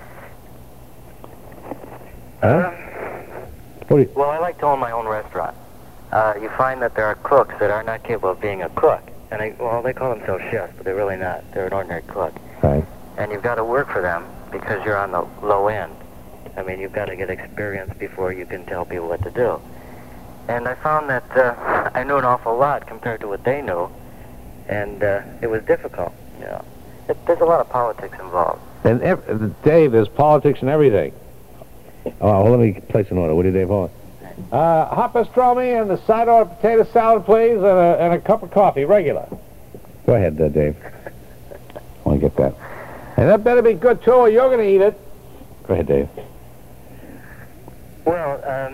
Huh? What do you... Well, I like to own my own restaurant. Uh, you find that there are cooks that are not capable of being a cook. And, they, well, they call themselves chefs, but they're really not. They're an ordinary cook. Right. And you've got to work for them because you're on the low end. I mean, you've got to get experience before you can tell people what to do. And I found that uh, I knew an awful lot compared to what they knew, and uh, it was difficult, you know. It, there's a lot of politics involved. And ev- Dave, there's politics and everything. Oh, well, let me place an order. What do you, Dave? Hold on. Uh, hot pastrami and the side order potato salad, please, and a, and a cup of coffee, regular. Go ahead, uh, Dave. I want to get that. And that better be good, too, or you're going to eat it. Go ahead, Dave. Well, um,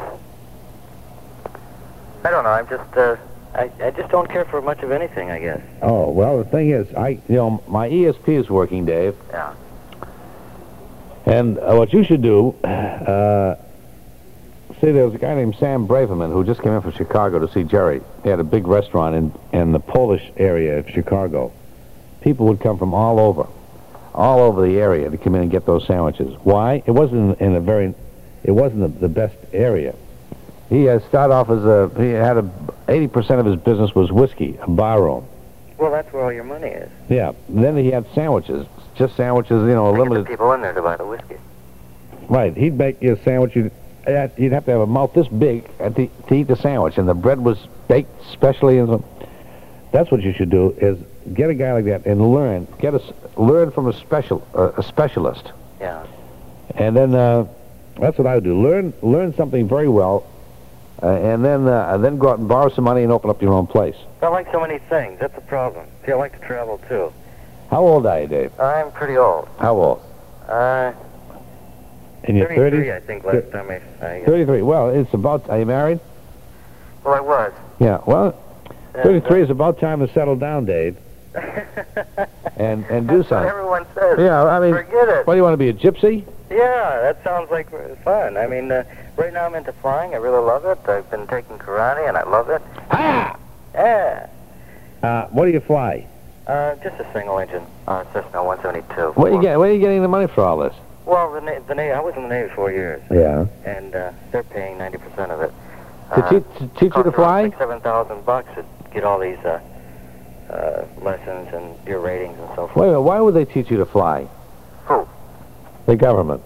I don't know. I'm just, uh, I, I just don't care for much of anything, I guess. Oh, well, the thing is, I, you know, my E S P is working, Dave. Yeah. And uh, what you should do, uh, see, there was a guy named Sam Braverman who just came in from Chicago to see Jerry. He had a big restaurant in, in the Polish area of Chicago. People would come from all over, all over the area to come in and get those sandwiches. Why? It wasn't in a very, it wasn't the, the best area. He had started off as a, he had a, eighty percent of his business was whiskey, a bar room. Well, that's where all your money is. Yeah. And then he had sandwiches, just sandwiches, you know, a They get limited. the people in there to buy the whiskey. Right. He'd make you a sandwich. You'd, uh, you'd have to have a mouth this big at the, to eat the sandwich, and the bread was baked specially. And so, that's what you should do: is get a guy like that and learn. Get a s- learn from a special uh, a specialist, Yeah. and then uh, that's what I would do. Learn learn something very well, uh, and then uh, then go out and borrow some money and open up your own place. I like so many things. That's the problem. See, I like to travel, too. How old are you, Dave? I'm pretty old. How old? Uh, In your thirty-three, thirties? I think, last time I... I Thirty-three. Well, it's about. Are you married? well, I was. Yeah. Well, And, thirty-three is about time to settle down, Dave, uh, and and do That's what something. everyone says. Yeah, I mean, Forget it. what do you want to be, a gypsy? Yeah, that sounds like fun. I mean, uh, right now I'm into flying. I really love it. I've been taking karate, and I love it. Ha! Yeah. Uh, what do you fly? Uh, just a single engine, uh, Cessna one seventy-two. What are you get? Where are you getting the money for all this? Well, the, Na- the Navy, I was in the Navy four years, Yeah. and uh, they're paying ninety percent of it. To, Uh, te- to teach you cost to around fly? Six, seven thousand bucks to get all these uh, uh, lessons and your ratings and so forth. Wait a minute. Why would they teach you to fly? Who? The government.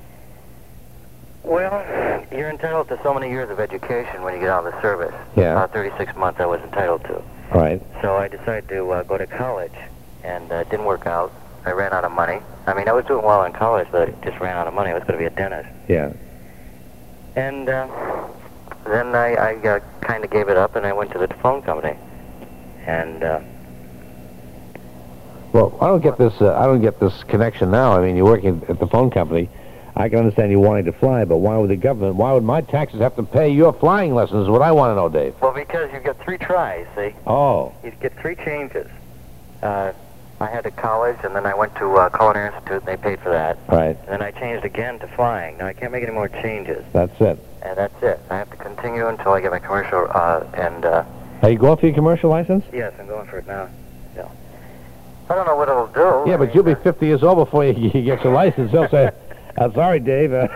Well, you're entitled to so many years of education when you get out of the service. Yeah. Uh, thirty-six months I was entitled to. All right. So I decided to uh, go to college, and uh, it didn't work out. I ran out of money. I mean, I was doing well in college, but I just ran out of money. I was going to be a dentist. Yeah. And uh, then I, I uh, kind of gave it up, and I went to the phone company. And uh, Well, I don't get this. Uh, I don't get this connection now. I mean, you're working at the phone company. I can understand you wanting to fly, but why would the government? Why would my taxes have to pay your flying lessons? Is what I want to know, Dave. well, because you get three tries, see? Oh. You get three changes. Uh, I had to college, and then I went to uh, Culinary Institute, and they paid for that. Right. And then I changed again to flying. Now, I can't make any more changes. That's it. And that's it. I have to continue until I get my commercial, uh, and, uh... Are you going for your commercial license? Yes, I'm going for it now. Yeah. I don't know what it'll do. Yeah, I but mean, you'll be uh, fifty years old before you, you get your license. They'll say, I'm sorry, Dave. Uh,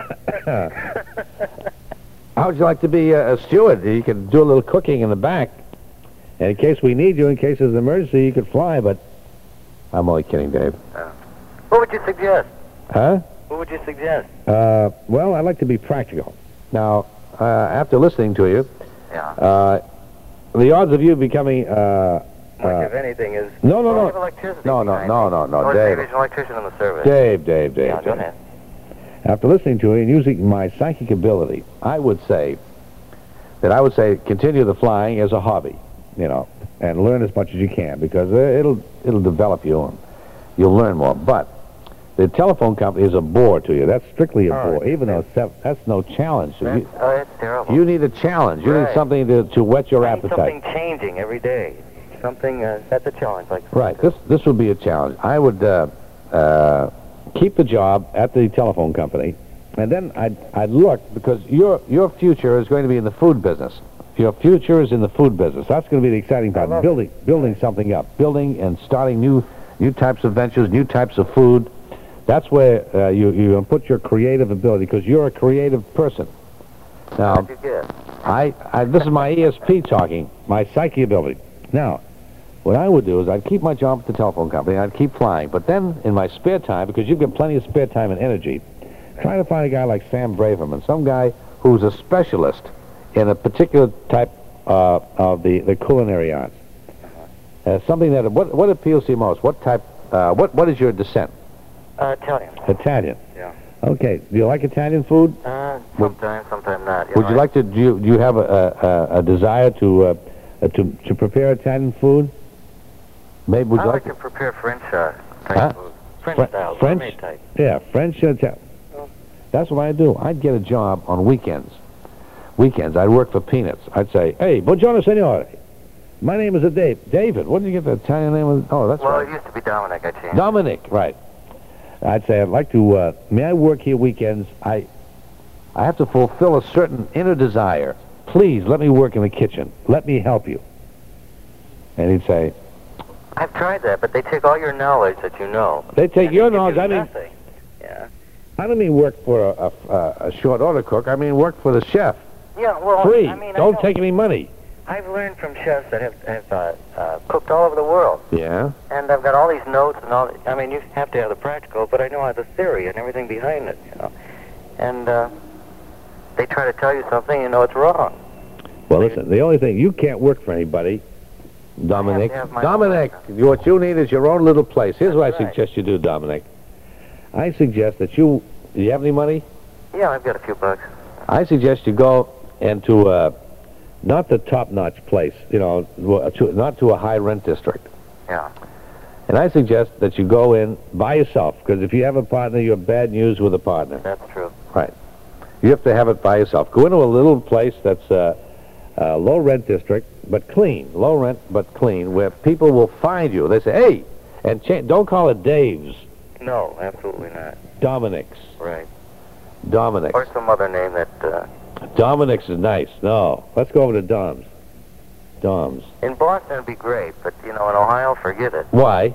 how would you like to be a, a steward? You can do a little cooking in the back. And in case we need you, in case there's an emergency, you could fly, but... I'm only kidding, Dave. Uh, what would you suggest? Huh? What would you suggest? Uh, well, I'd like to be practical. Now, uh, after listening to you, Yeah. uh, the odds of you becoming... Uh, Like, uh, if anything, is... no, no, well, no. I have electricity No, no, behind no, me. no, no, Or Dave. maybe there's an electrician in the service. Dave, Dave, Dave, Yeah, go Dave. ahead. After listening to it and using my psychic ability, I would say that I would say continue the flying as a hobby, you know, and learn as much as you can, because uh, it'll it'll develop you and you'll learn more. But the telephone company is a bore to you. That's strictly a Oh, bore, even though it's, that's no challenge. So That's, you, oh, that's terrible. you need a challenge. You need Right. something to, to whet your I need appetite. something changing every day. Something, uh, that's a challenge. Like Right. This this would be a challenge. I would uh, uh, keep the job at the telephone company, and then I'd I'd look, because your your future is going to be in the food business. Your future is in the food business. That's going to be the exciting part. love Building building something up, building and starting new new types of ventures, new types of food. That's where uh, you you put your creative ability, because you're a creative person. Now, What'd you get? I, I this is my E S P talking, my psyche ability. Now, what I would do is I'd keep my job at the telephone company, I'd keep flying, but then in my spare time, because you've got plenty of spare time and energy, try to find a guy like Sam Braverman, some guy who's a specialist in a particular type uh, of the, the culinary arts. Uh, something that, what, what appeals to you most? What type, uh, what, what is your descent? Uh, Italian. Italian. Yeah. Okay, do you like Italian food? Uh, sometimes, sometimes not. You Would know, you I- like to, do you, do you have a, a, a desire to, uh, uh, to, to prepare Italian food? Maybe would I you like like to prepare French uh, type Huh? food. French Fre- style, French? gourmet type. Yeah, French and Italian. Oh. That's what I do. I'd get a job on weekends. Weekends, I'd work for peanuts. I'd say, hey, buongiorno, signore. My name is a Dave. David. What did you get the Italian name of? Oh, that's Well, right. it used to be Dominic. I changed. Dominic, right. I'd say, I'd like to, uh, may I work here weekends? I, I have to fulfill a certain inner desire. Please, let me work in the kitchen. Let me help you. And he'd say, I've tried that, but they take all your knowledge that you know. they take and your they give knowledge. you I mean, nothing. Yeah. I don't mean work for a, a, a short order cook. I mean work for the chef. Yeah, well, Free. I mean, I don't know- take any money. I've learned from chefs that have, have uh, uh, cooked all over the world, Yeah? and I've got all these notes and all. I mean, you have to have the practical, but I know I have the theory and everything behind it, you know. And uh, they try to tell you something, you know it's wrong. Well, listen, the only thing, you can't work for anybody, Dominic. I have to have my Dominic, own. what you need is your own little place. Here's what I That's right. suggest you do, Dominic. I suggest that you, do you have any money? Yeah, I've got a few bucks. I suggest you go into, uh, not the top-notch place, you know, to, not to a high-rent district. Yeah. And I suggest that you go in by yourself, because if you have a partner, you're bad news with a partner. That's true. Right. You have to have it by yourself. Go into a little place that's uh, a low-rent district, but clean. Low rent, but clean, where people will find you. They say, hey, and cha- don't call it Dave's. No, absolutely not. Dominic's. Right. Dominic's. Or some other name that, uh, Dominic's is nice. No. Let's go over to Dom's. Dom's. in Boston it'd be great, but, you know, in Ohio, forget it. Why?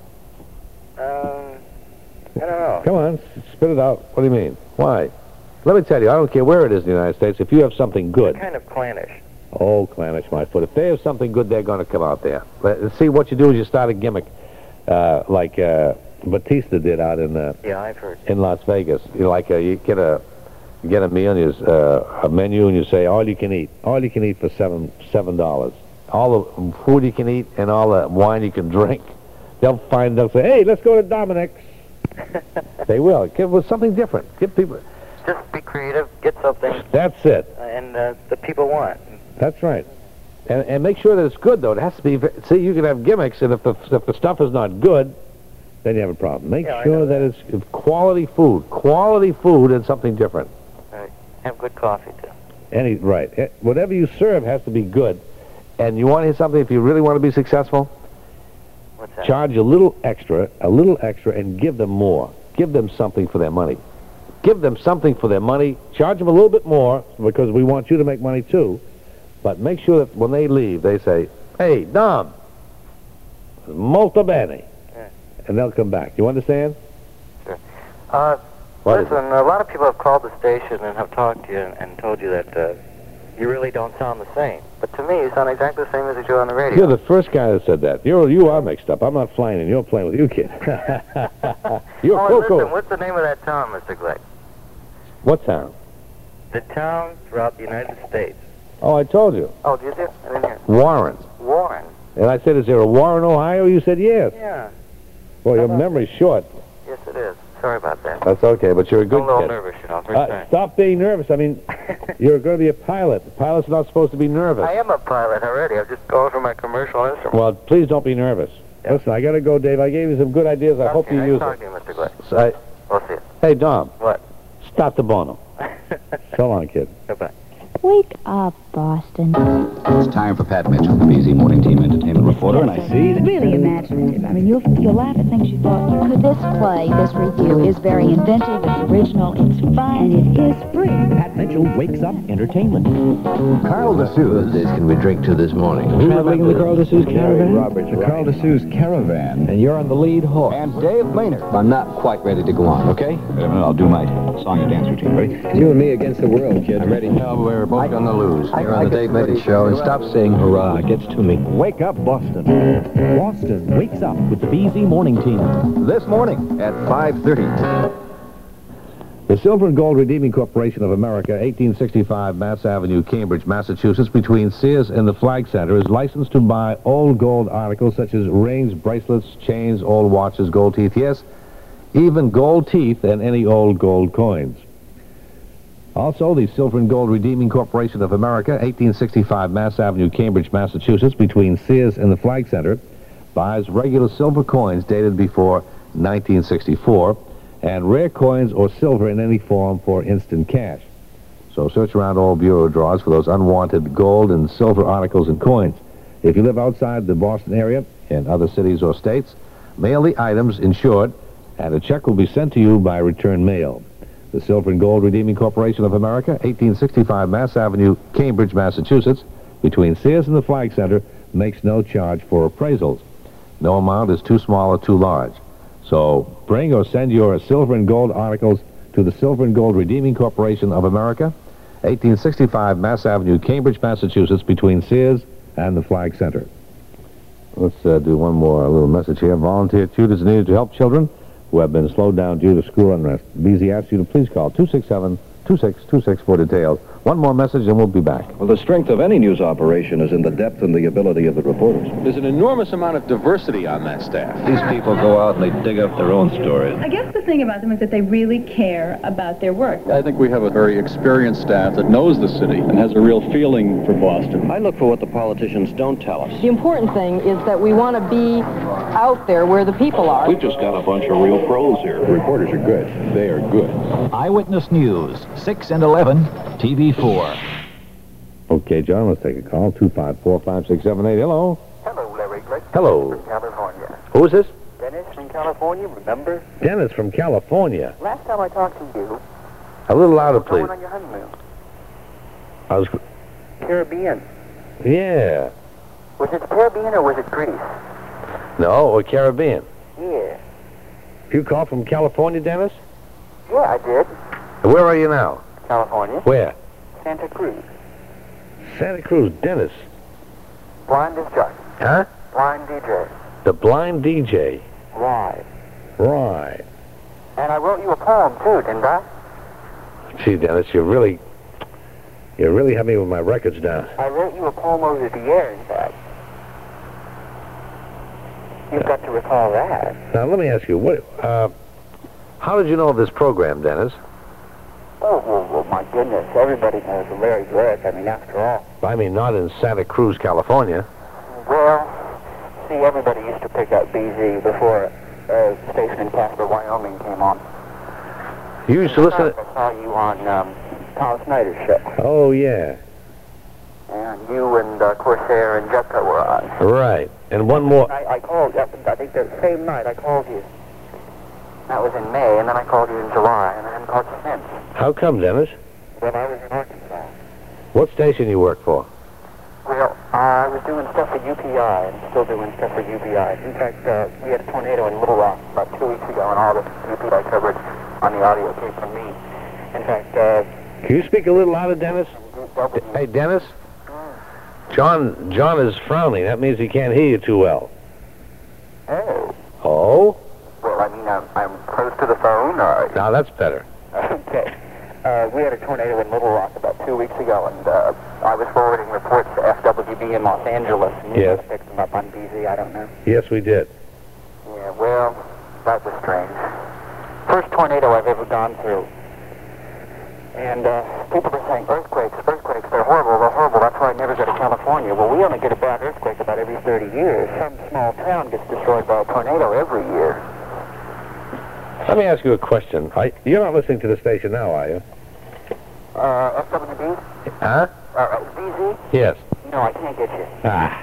Um, I don't know. Come on, s- spit it out. What do you mean? Why? Let me tell you, I don't care where it is in the United States. If you have something good, Kind of clannish. oh, clannish my foot. If they have something good, they're going to come out there. Let, see, what you do is you start a gimmick, uh, like uh, Batista did out in uh, Yeah, I've heard. in Las Vegas. You like uh, you get a you get a meal, and you, uh, a menu, and you say all you can eat, all you can eat for seven seven dollars. All the food you can eat and all the wine you can drink. They'll find they'll say, hey, let's go to Dominic's. They will. Give us something different. Give people. Just be creative, get something, That's it. and uh, the people want. That's right. And, and make sure that it's good, though. It has to be. ve- See, you can have gimmicks, and if the if the stuff is not good, then you have a problem. Make Yeah, I sure know that it's it's quality food, quality food, and something different. Right. Have good coffee, too. Any right. Eh, Whatever you serve has to be good. And you want to hear something? If you really want to be successful, What's that? Charge a little extra, a little extra, and give them more. Give them something for their money. Give them something for their money. Charge them a little bit more because we want you to make money too. But make sure that when they leave, they say, "Hey, Dom, molto bene," Yeah. and they'll come back. You understand? Sure. Uh, What is listen, a lot of people have called the station and have talked to you and, and told you that uh, you really don't sound the same. But to me, you sound exactly the same as you do on the radio. You're the first guy that said that. You're, you are mixed up. I'm not flying and you're playing with you, kid. You're oh, Coco. listen, what's the name of that town, Mister Glick? What town? The town throughout the United States. Oh, I told you. Oh, did you? I didn't hear. Warren. Warren. And I said, is there a Warren, Ohio? You said yes. Yeah. Well, your memory's short. Yes, it is. Sorry about that. That's okay, but you're a good I'm a little kid. nervous, you know. First Uh, time. stop being nervous. I mean, you're going to be a pilot. Pilots are not supposed to be nervous. I am a pilot already. I'm just going for my commercial instrument. Well, please don't be nervous. Yeah. Listen, I got to go, Dave. I gave you some good ideas. I okay, hope you nice use talking them. to you, Mister Glick. So I, We'll see you. hey, Dom. What? Stop the bono. So long, kid. Goodbye. Wake up, Boston. It's time for Pat Mitchell, the B Z Morning Team Entertainment Reporter, and I see that... Really imaginative. I mean, you'll, you'll laugh at things you thought you could. This play, this review, is very inventive, it's original, it's fun, and it is free. Pat Mitchell wakes up entertainment. Carl DeSuze. Can we drink to this morning? Who's traveling in the Carl DeSuze caravan? Robert's The Carl DeSuze Caravan. And you're on the lead horse. And Dave Maynard. I'm not quite ready to go on, okay? Wait a minute, I'll do my song and dance routine. Ready? You and me against the world, kid. I'm ready. No, we're both gonna lose. You're on the Dave Maynard Show, and stop saying hurrah. It gets to me. Wake up, Boston. Boston wakes up with the B Z Morning Team. This morning at five thirty. The Silver and Gold Redeeming Corporation of America, eighteen sixty-five Mass Avenue, Cambridge, Massachusetts, between Sears and the Flag Center, is licensed to buy old gold articles such as rings, bracelets, chains, old watches, gold teeth, yes, even gold teeth and any old gold coins. Also, the Silver and Gold Redeeming Corporation of America, eighteen sixty-five Mass Avenue, Cambridge, Massachusetts, between Sears and the Flag Center, buys regular silver coins dated before nineteen sixty-four, and rare coins or silver in any form for instant cash. So search around all bureau drawers for those unwanted gold and silver articles and coins. If you live outside the Boston area, in other cities or states, mail the items insured, and a check will be sent to you by return mail. The Silver and Gold Redeeming Corporation of America, eighteen sixty-five Mass Avenue, Cambridge, Massachusetts, between Sears and the Flag Center, makes no charge for appraisals. No amount is too small or too large. So bring or send your silver and gold articles to the Silver and Gold Redeeming Corporation of America, eighteen sixty-five Mass Avenue, Cambridge, Massachusetts, between Sears and the Flag Center. Let's uh, do one more little message here. Volunteer tutors needed to help children who have been slowed down due to school unrest. B Z asks you to please call two six seven, two six two six for details. One more message and we'll be back. Well, the strength of any news operation is in the depth and the ability of the reporters. There's an enormous amount of diversity on that staff. These people go out and they dig up their own stories. I guess the thing about them is that they really care about their work. I think we have a very experienced staff that knows the city and has a real feeling for Boston. I look for what the politicians don't tell us. The important thing is that we want to be out there where the people are. We've just got a bunch of real pros here. The reporters are good. They are good. Eyewitness News, six and eleven, T V four. Okay, John, let's take a call. two five four, five six seven eight. Hello. Hello, Larry Glick. Hello. From California. Who is this? Dennis from California, remember? Dennis from California. Last time I talked to you, A little louder, you were please. going on your honeymoon. I was... Caribbean. Yeah. Was it Caribbean or was it Greece? No, or Caribbean. Yeah. You called from California, Dennis? Yeah, I did. Where are you now? California. Where? Santa Cruz. Santa Cruz. Dennis. Blind disc jockey. Huh? Blind D J. The blind D J. Right. Right. And I wrote you a poem, too, didn't I? Gee, Dennis, you really... You really have me with my records down. I wrote you a poem over the air, in fact. You've got to recall that. Now, let me ask you, what... Uh, how did you know of this program, Dennis? Oh, well, well, my goodness. Everybody knows Larry Glick. I mean, after all. I mean, not in Santa Cruz, California. Well, see, everybody used to pick up B Z before a station in Casper, Wyoming came on. You used to listen I to... saw you on um, Tom Snyder's show. Oh, yeah. And you and uh, Corsair and Jessica were on. Right. And one more. I, I called, I think the same night I called you. That was in May, and then I called you in July, and I haven't called you since. How come, Dennis? When I was in Arkansas. What station you work for? Well, I was doing stuff for U P I, and still doing stuff for U P I. In fact, uh, we had a tornado in Little Rock about two weeks ago, and all the U P I coverage on the audio came from me. In fact, uh... Can you speak a little louder, Dennis? Hey, Dennis? John John is frowning. That means he can't hear you too well. Oh. Oh? Well, I mean, I'm, I'm close to the phone, or... Now that's better. Okay. Uh, we had a tornado in Little Rock about two weeks ago, and uh, I was forwarding reports to F W B in Los Angeles, and you yes. guys picked them up on B Z, I don't know. Yes, we did. Yeah, well, that was strange. First tornado I've ever gone through. And uh, people were saying, earthquakes, earthquakes, they're horrible, they're horrible, that's why I never go to California. Well, we only get a bad earthquake about every thirty years. Some small town gets destroyed by a tornado every year. Let me ask you a question. I, you're not listening to the station now, are you? Uh, F W B? Huh? Uh, B Z? Yes. No, I can't get you. Ah.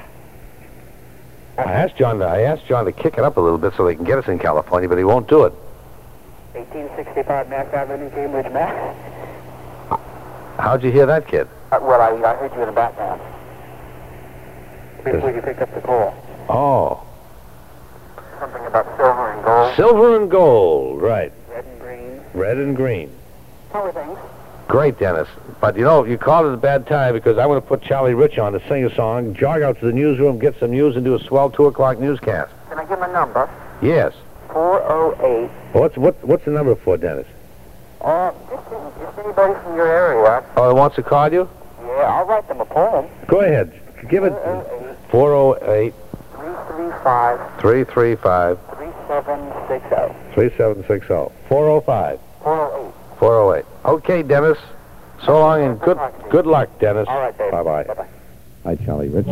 I asked John to, I asked John to kick it up a little bit so they can get us in California, but he won't do it. eighteen sixty-five Mass Avenue, Cambridge, Mass. How'd you hear that, kid? Uh, well, I, I heard you in the background. Before you picked up the call. Oh. Something about silver and gold. Silver and gold, right. Red and green. Red and green. How are things? Great, Dennis. But, you know, you called at a bad time because I want to put Charlie Rich on to sing a song, jog out to the newsroom, get some news, and do a swell two o'clock newscast. Can I give him a number? Yes. four oh eight. What's, what, what's the number for, Dennis? Uh, just, just anybody from your area. Oh, he wants to call you? Yeah, I'll write them a poem. Go ahead. Give it... four oh eight. three three five. three three five. three seven six oh. three seven six oh. four oh five. four oh eight. four oh eight. Okay, Dennis. So long and good good luck, Dennis. All right, Dave. Bye-bye. Bye-bye. Hi, Charlie Rich.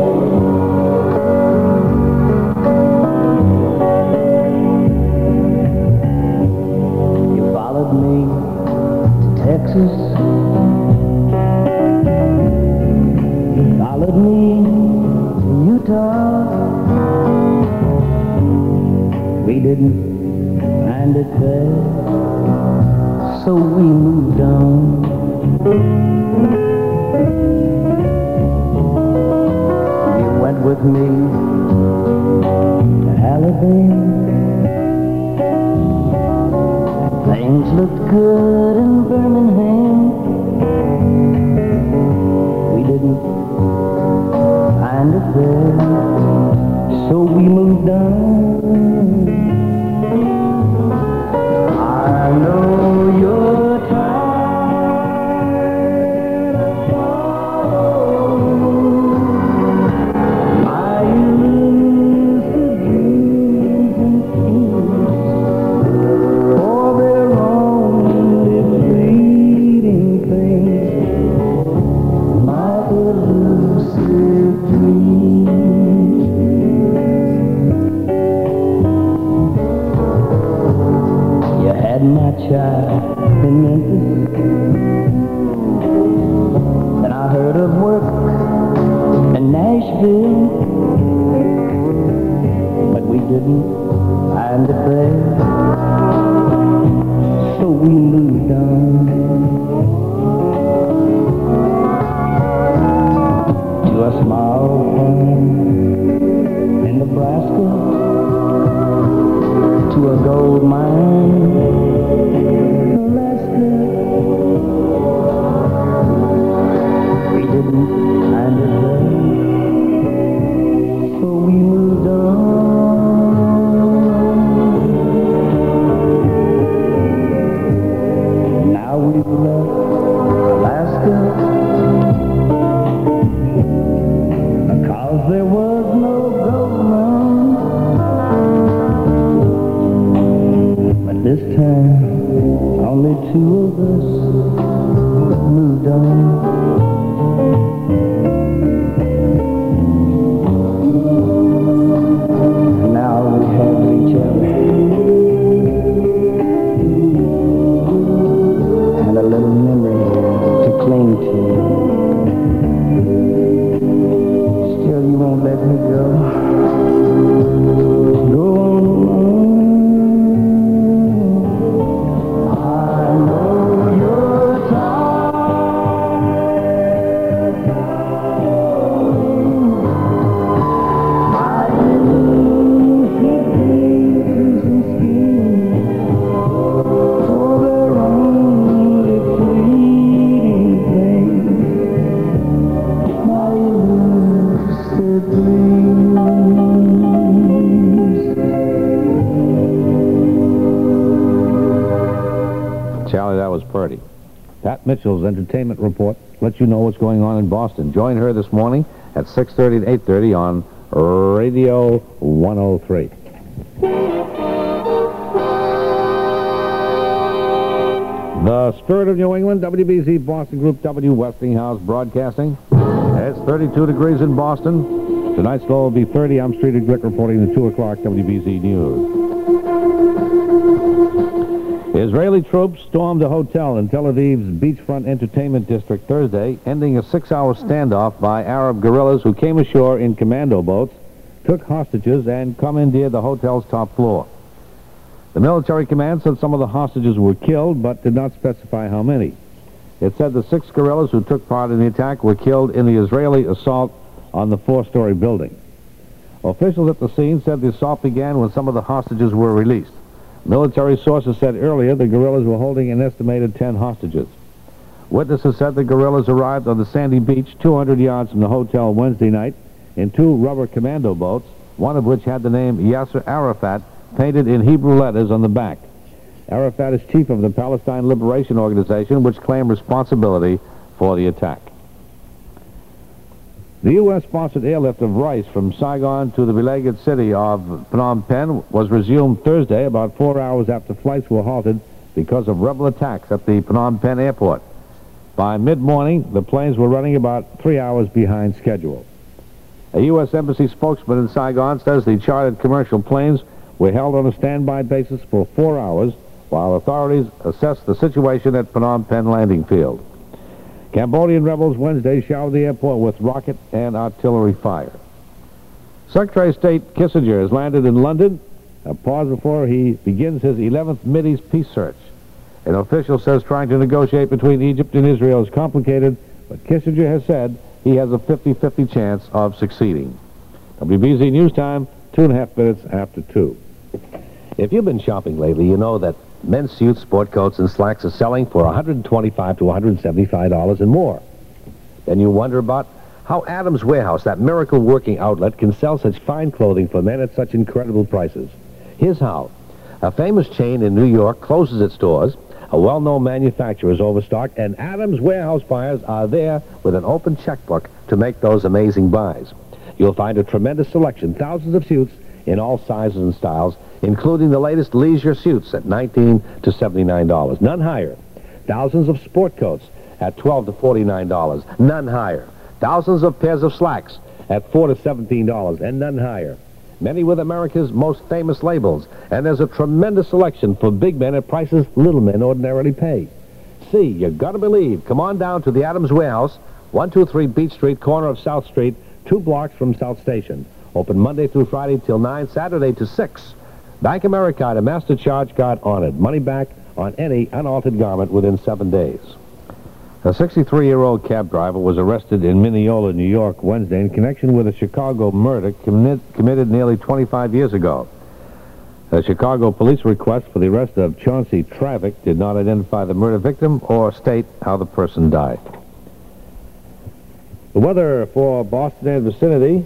You followed me to Texas. You followed me to Utah. We didn't find it there, so we moved on. You went with me to Alabama. Things looked good in Birmingham. We didn't find it there, so we moved on. I know you're child in Memphis. Then I heard of work in Nashville, but we didn't find it there, so we moved on to a small farm in Nebraska, to a gold mine. This time, only two of us moved on. Now we have each other and a little memory to cling to. Still, you won't let me go. that was Purdy. Pat Mitchell's entertainment report lets you know what's going on in Boston. Join her this morning at six thirty and eight thirty on Radio one oh three. The Spirit of New England, W B Z Boston Group W, Westinghouse Broadcasting. It's thirty-two degrees in Boston. Tonight's low will be thirty. I'm Streeter Glick reporting the two o'clock W B Z News. Israeli troops stormed a hotel in Tel Aviv's beachfront entertainment district Thursday, ending a six-hour standoff by Arab guerrillas who came ashore in commando boats, took hostages, and commandeered the hotel's top floor. The military command said some of the hostages were killed, but did not specify how many. It said the six guerrillas who took part in the attack were killed in the Israeli assault on the four-story building. Officials at the scene said the assault began when some of the hostages were released. Military sources said earlier the guerrillas were holding an estimated ten hostages. Witnesses said the guerrillas arrived on the sandy beach two hundred yards from the hotel Wednesday night in two rubber commando boats, one of which had the name Yasser Arafat painted in Hebrew letters on the back. Arafat is chief of the Palestine Liberation Organization, which claimed responsibility for the attack. The U S-sponsored airlift of rice from Saigon to the beleaguered city of Phnom Penh was resumed Thursday about four hours after flights were halted because of rebel attacks at the Phnom Penh airport. By mid-morning, the planes were running about three hours behind schedule. A U S Embassy spokesman in Saigon says the chartered commercial planes were held on a standby basis for four hours while authorities assessed the situation at Phnom Penh landing field. Cambodian rebels Wednesday showered the airport with rocket and artillery fire. Secretary of State Kissinger has landed in London, a pause before he begins his eleventh Mideast peace search. An official says trying to negotiate between Egypt and Israel is complicated, but Kissinger has said he has a fifty fifty chance of succeeding. W B Z News Time, two and a half minutes after two. If you've been shopping lately, you know that men's suits, sport coats, and slacks are selling for one hundred twenty-five to one hundred seventy-five dollars and more. Then you wonder about how Adams Warehouse, that miracle working outlet, can sell such fine clothing for men at such incredible prices. Here's how. A famous chain in New York closes its doors, a well-known manufacturer is overstocked, and Adams Warehouse buyers are there with an open checkbook to make those amazing buys. You'll find a tremendous selection, thousands of suits in all sizes and styles, including the latest leisure suits at nineteen to seventy-nine dollars, none higher. Thousands of sport coats at twelve to forty-nine dollars, none higher. Thousands of pairs of slacks at four to seventeen dollars, and none higher. Many with America's most famous labels, and there's a tremendous selection for big men at prices little men ordinarily pay. See, you gotta believe. Come on down to the Adams Warehouse, one two three Beach Street, corner of South Street, two blocks from South Station. Open Monday through Friday till nine, Saturday to six. Bank America, Master Charge Card honored. Money back on any unaltered garment within seven days. A sixty-three-year-old cab driver was arrested in Mineola, New York, Wednesday in connection with a Chicago murder commit, committed nearly twenty-five years ago. A Chicago police request for the arrest of Chauncey Travick did not identify the murder victim or state how the person died. The weather for Boston and vicinity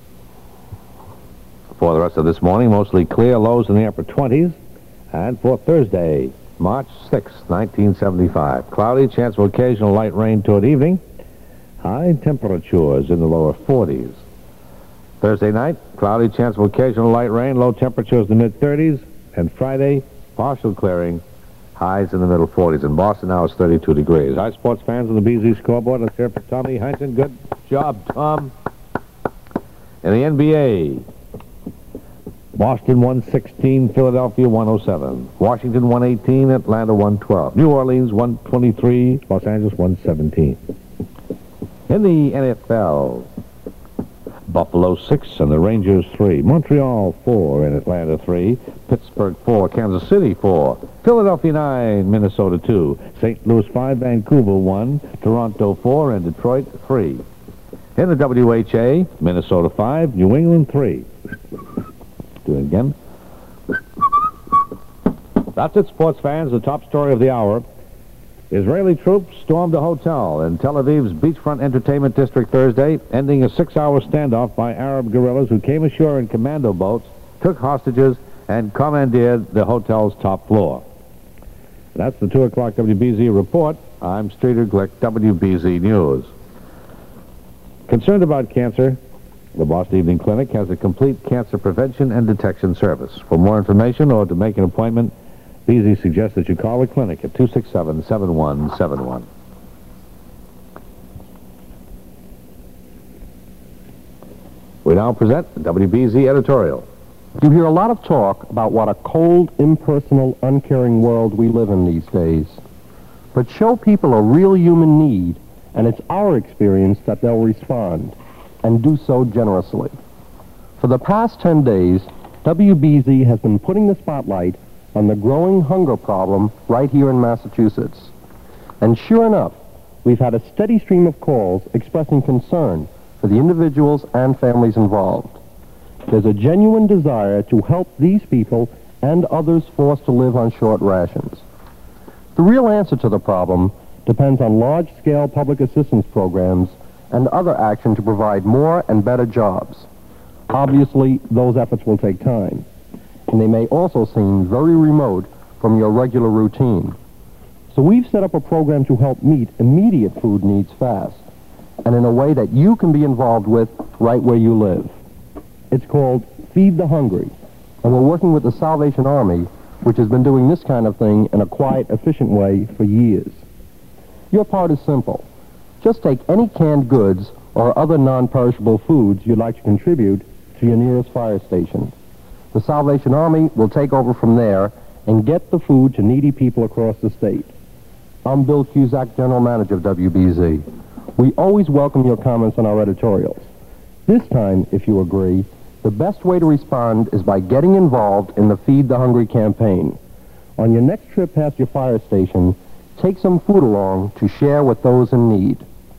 for the rest of this morning, mostly clear, lows in the upper twenties. And for Thursday, March sixth, nineteen seventy-five, cloudy, chance of occasional light rain toward evening. High temperatures in the lower forties. Thursday night, cloudy, chance of occasional light rain, low temperatures in the mid-thirties. And Friday, partial clearing, highs in the middle forties. In Boston now it's thirty-two degrees. Hi, sports fans on the B Z scoreboard. Let's hear it for Tommy Heinsohn. Good job, Tom. In the N B A, Boston one sixteen, Philadelphia one oh seven. Washington one eighteen, Atlanta one twelve. New Orleans one twenty-three, Los Angeles one seventeen. In the N F L, Buffalo six and the Rangers three. Montreal four and Atlanta three. Pittsburgh four, Kansas City four. Philadelphia nine, Minnesota two. Saint Louis five, Vancouver one. Toronto four and Detroit three. In the W H A, Minnesota five, New England three. Do it again. That's it, sports fans. The top story of the hour. Israeli troops stormed a hotel in Tel Aviv's beachfront entertainment district Thursday, ending a six-hour standoff by Arab guerrillas who came ashore in commando boats, took hostages, and commandeered the hotel's top floor. That's the two o'clock W B Z report. I'm Streeter Glick, W B Z News. Concerned about cancer, the Boston Evening Clinic has a complete cancer prevention and detection service. For more information or to make an appointment, B Z suggests that you call the clinic at two six seven, seven one seven one. We now present the W B Z editorial. You hear a lot of talk about what a cold, impersonal, uncaring world we live in these days. But show people a real human need, and it's our experience that they'll respond, and do so generously. For the past ten days, W B Z has been putting the spotlight on the growing hunger problem right here in Massachusetts. And sure enough, we've had a steady stream of calls expressing concern for the individuals and families involved. There's a genuine desire to help these people and others forced to live on short rations. The real answer to the problem depends on large-scale public assistance programs and other action to provide more and better jobs. Obviously, those efforts will take time, and they may also seem very remote from your regular routine. So we've set up a program to help meet immediate food needs fast, and in a way that you can be involved with right where you live. It's called Feed the Hungry, and we're working with the Salvation Army, which has been doing this kind of thing in a quiet, efficient way for years. Your part is simple. Just take any canned goods or other non-perishable foods you'd like to contribute to your nearest fire station. The Salvation Army will take over from there and get the food to needy people across the state. I'm Bill Cusack, General Manager of W B Z. We always welcome your comments on our editorials. This time, if you agree, the best way to respond is by getting involved in the Feed the Hungry campaign. On your next trip past your fire station, take some food along to share with those in need.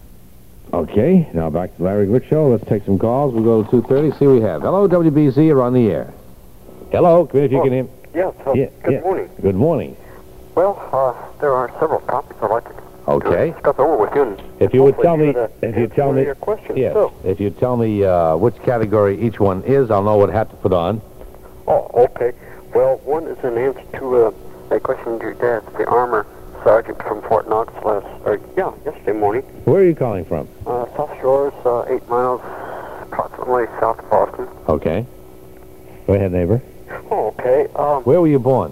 Okay, now back to the Larry Glick Show. Let's take some calls. We'll go to two thirty, see what we have. Hello, W B Z, you're on the air. Hello, come in if you oh, can hear. Yes, uh, yeah, good yeah. morning. Good morning. Well, uh, there are several topics I'd like to Okay. discuss over with you. And if you would tell me, you if you tell me, your questions, yes, so. if you tell me uh, which category each one is, I'll know what hat to put on. Oh, okay. Well, one is an answer to uh, a question your dad, the armor sergeant from Fort Knox last, or yeah, yesterday morning. Where are you calling from? Uh, South Shores, uh, eight miles, approximately south of Boston. Okay. Go ahead, neighbor. Oh, okay. Um, Where were you born?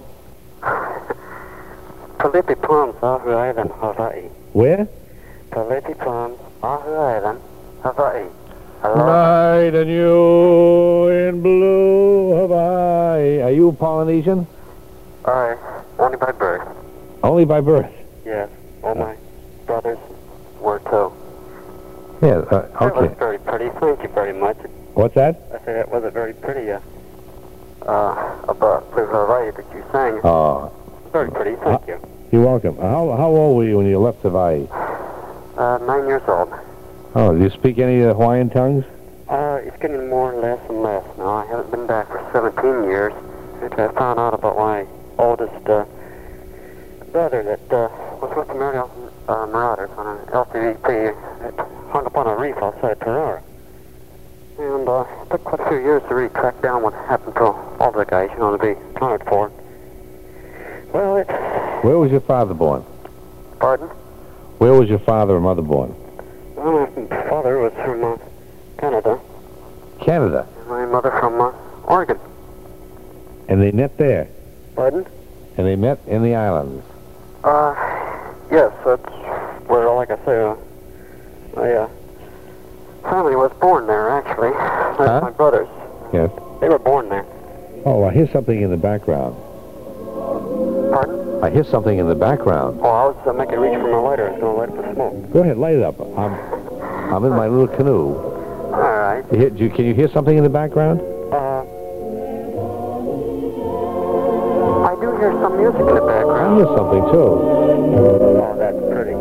Palipi Palms, Oahu Island, Hawaii. Where? Palipi Palms, Oahu Island, Hawaii. Night and you in blue Hawaii. Are you Polynesian? Uh, only by birth. Only by birth? Yes. All my brothers were too. Yeah, uh, That okay. was very pretty. Thank you very much. What's that? I said that wasn't very pretty, uh, uh, about Blue Hawaii that you sang. Oh. Very pretty, thank uh, you. You're welcome. How, how old were you when you left Hawaii? Uh, nine years old. Oh, do you speak any of the Hawaiian tongues? Uh, it's getting more less and less now. I haven't been back for seventeen years. I found out about my oldest, uh, brother that, uh, was with the Marriott, uh, Marauders on an L T V P that hung up on a reef outside Tarara. And, uh, it took quite a few years to really track down what happened to all the guys, you know, to be accounted for. Well, it's... Where was your father born? Pardon? Where was your father and mother born? Well, my father was from, uh, Canada. Canada? And my mother from, uh, Oregon. And they met there? Pardon? And they met in the islands? Uh, yes, that's where, like I say, uh, my, uh, family was born there, actually. That's huh? my brothers. Yes. They were born there. Oh, I hear something in the background. Pardon? I hear something in the background. Oh, I was uh, making a reach for my lighter. I was going to light up the smoke. Go ahead, light it up. I'm, I'm in my little canoe. All right. You hear, do you, can you hear something in the background? Uh, I do hear some music in the I background. hear something, too. Oh, that's pretty.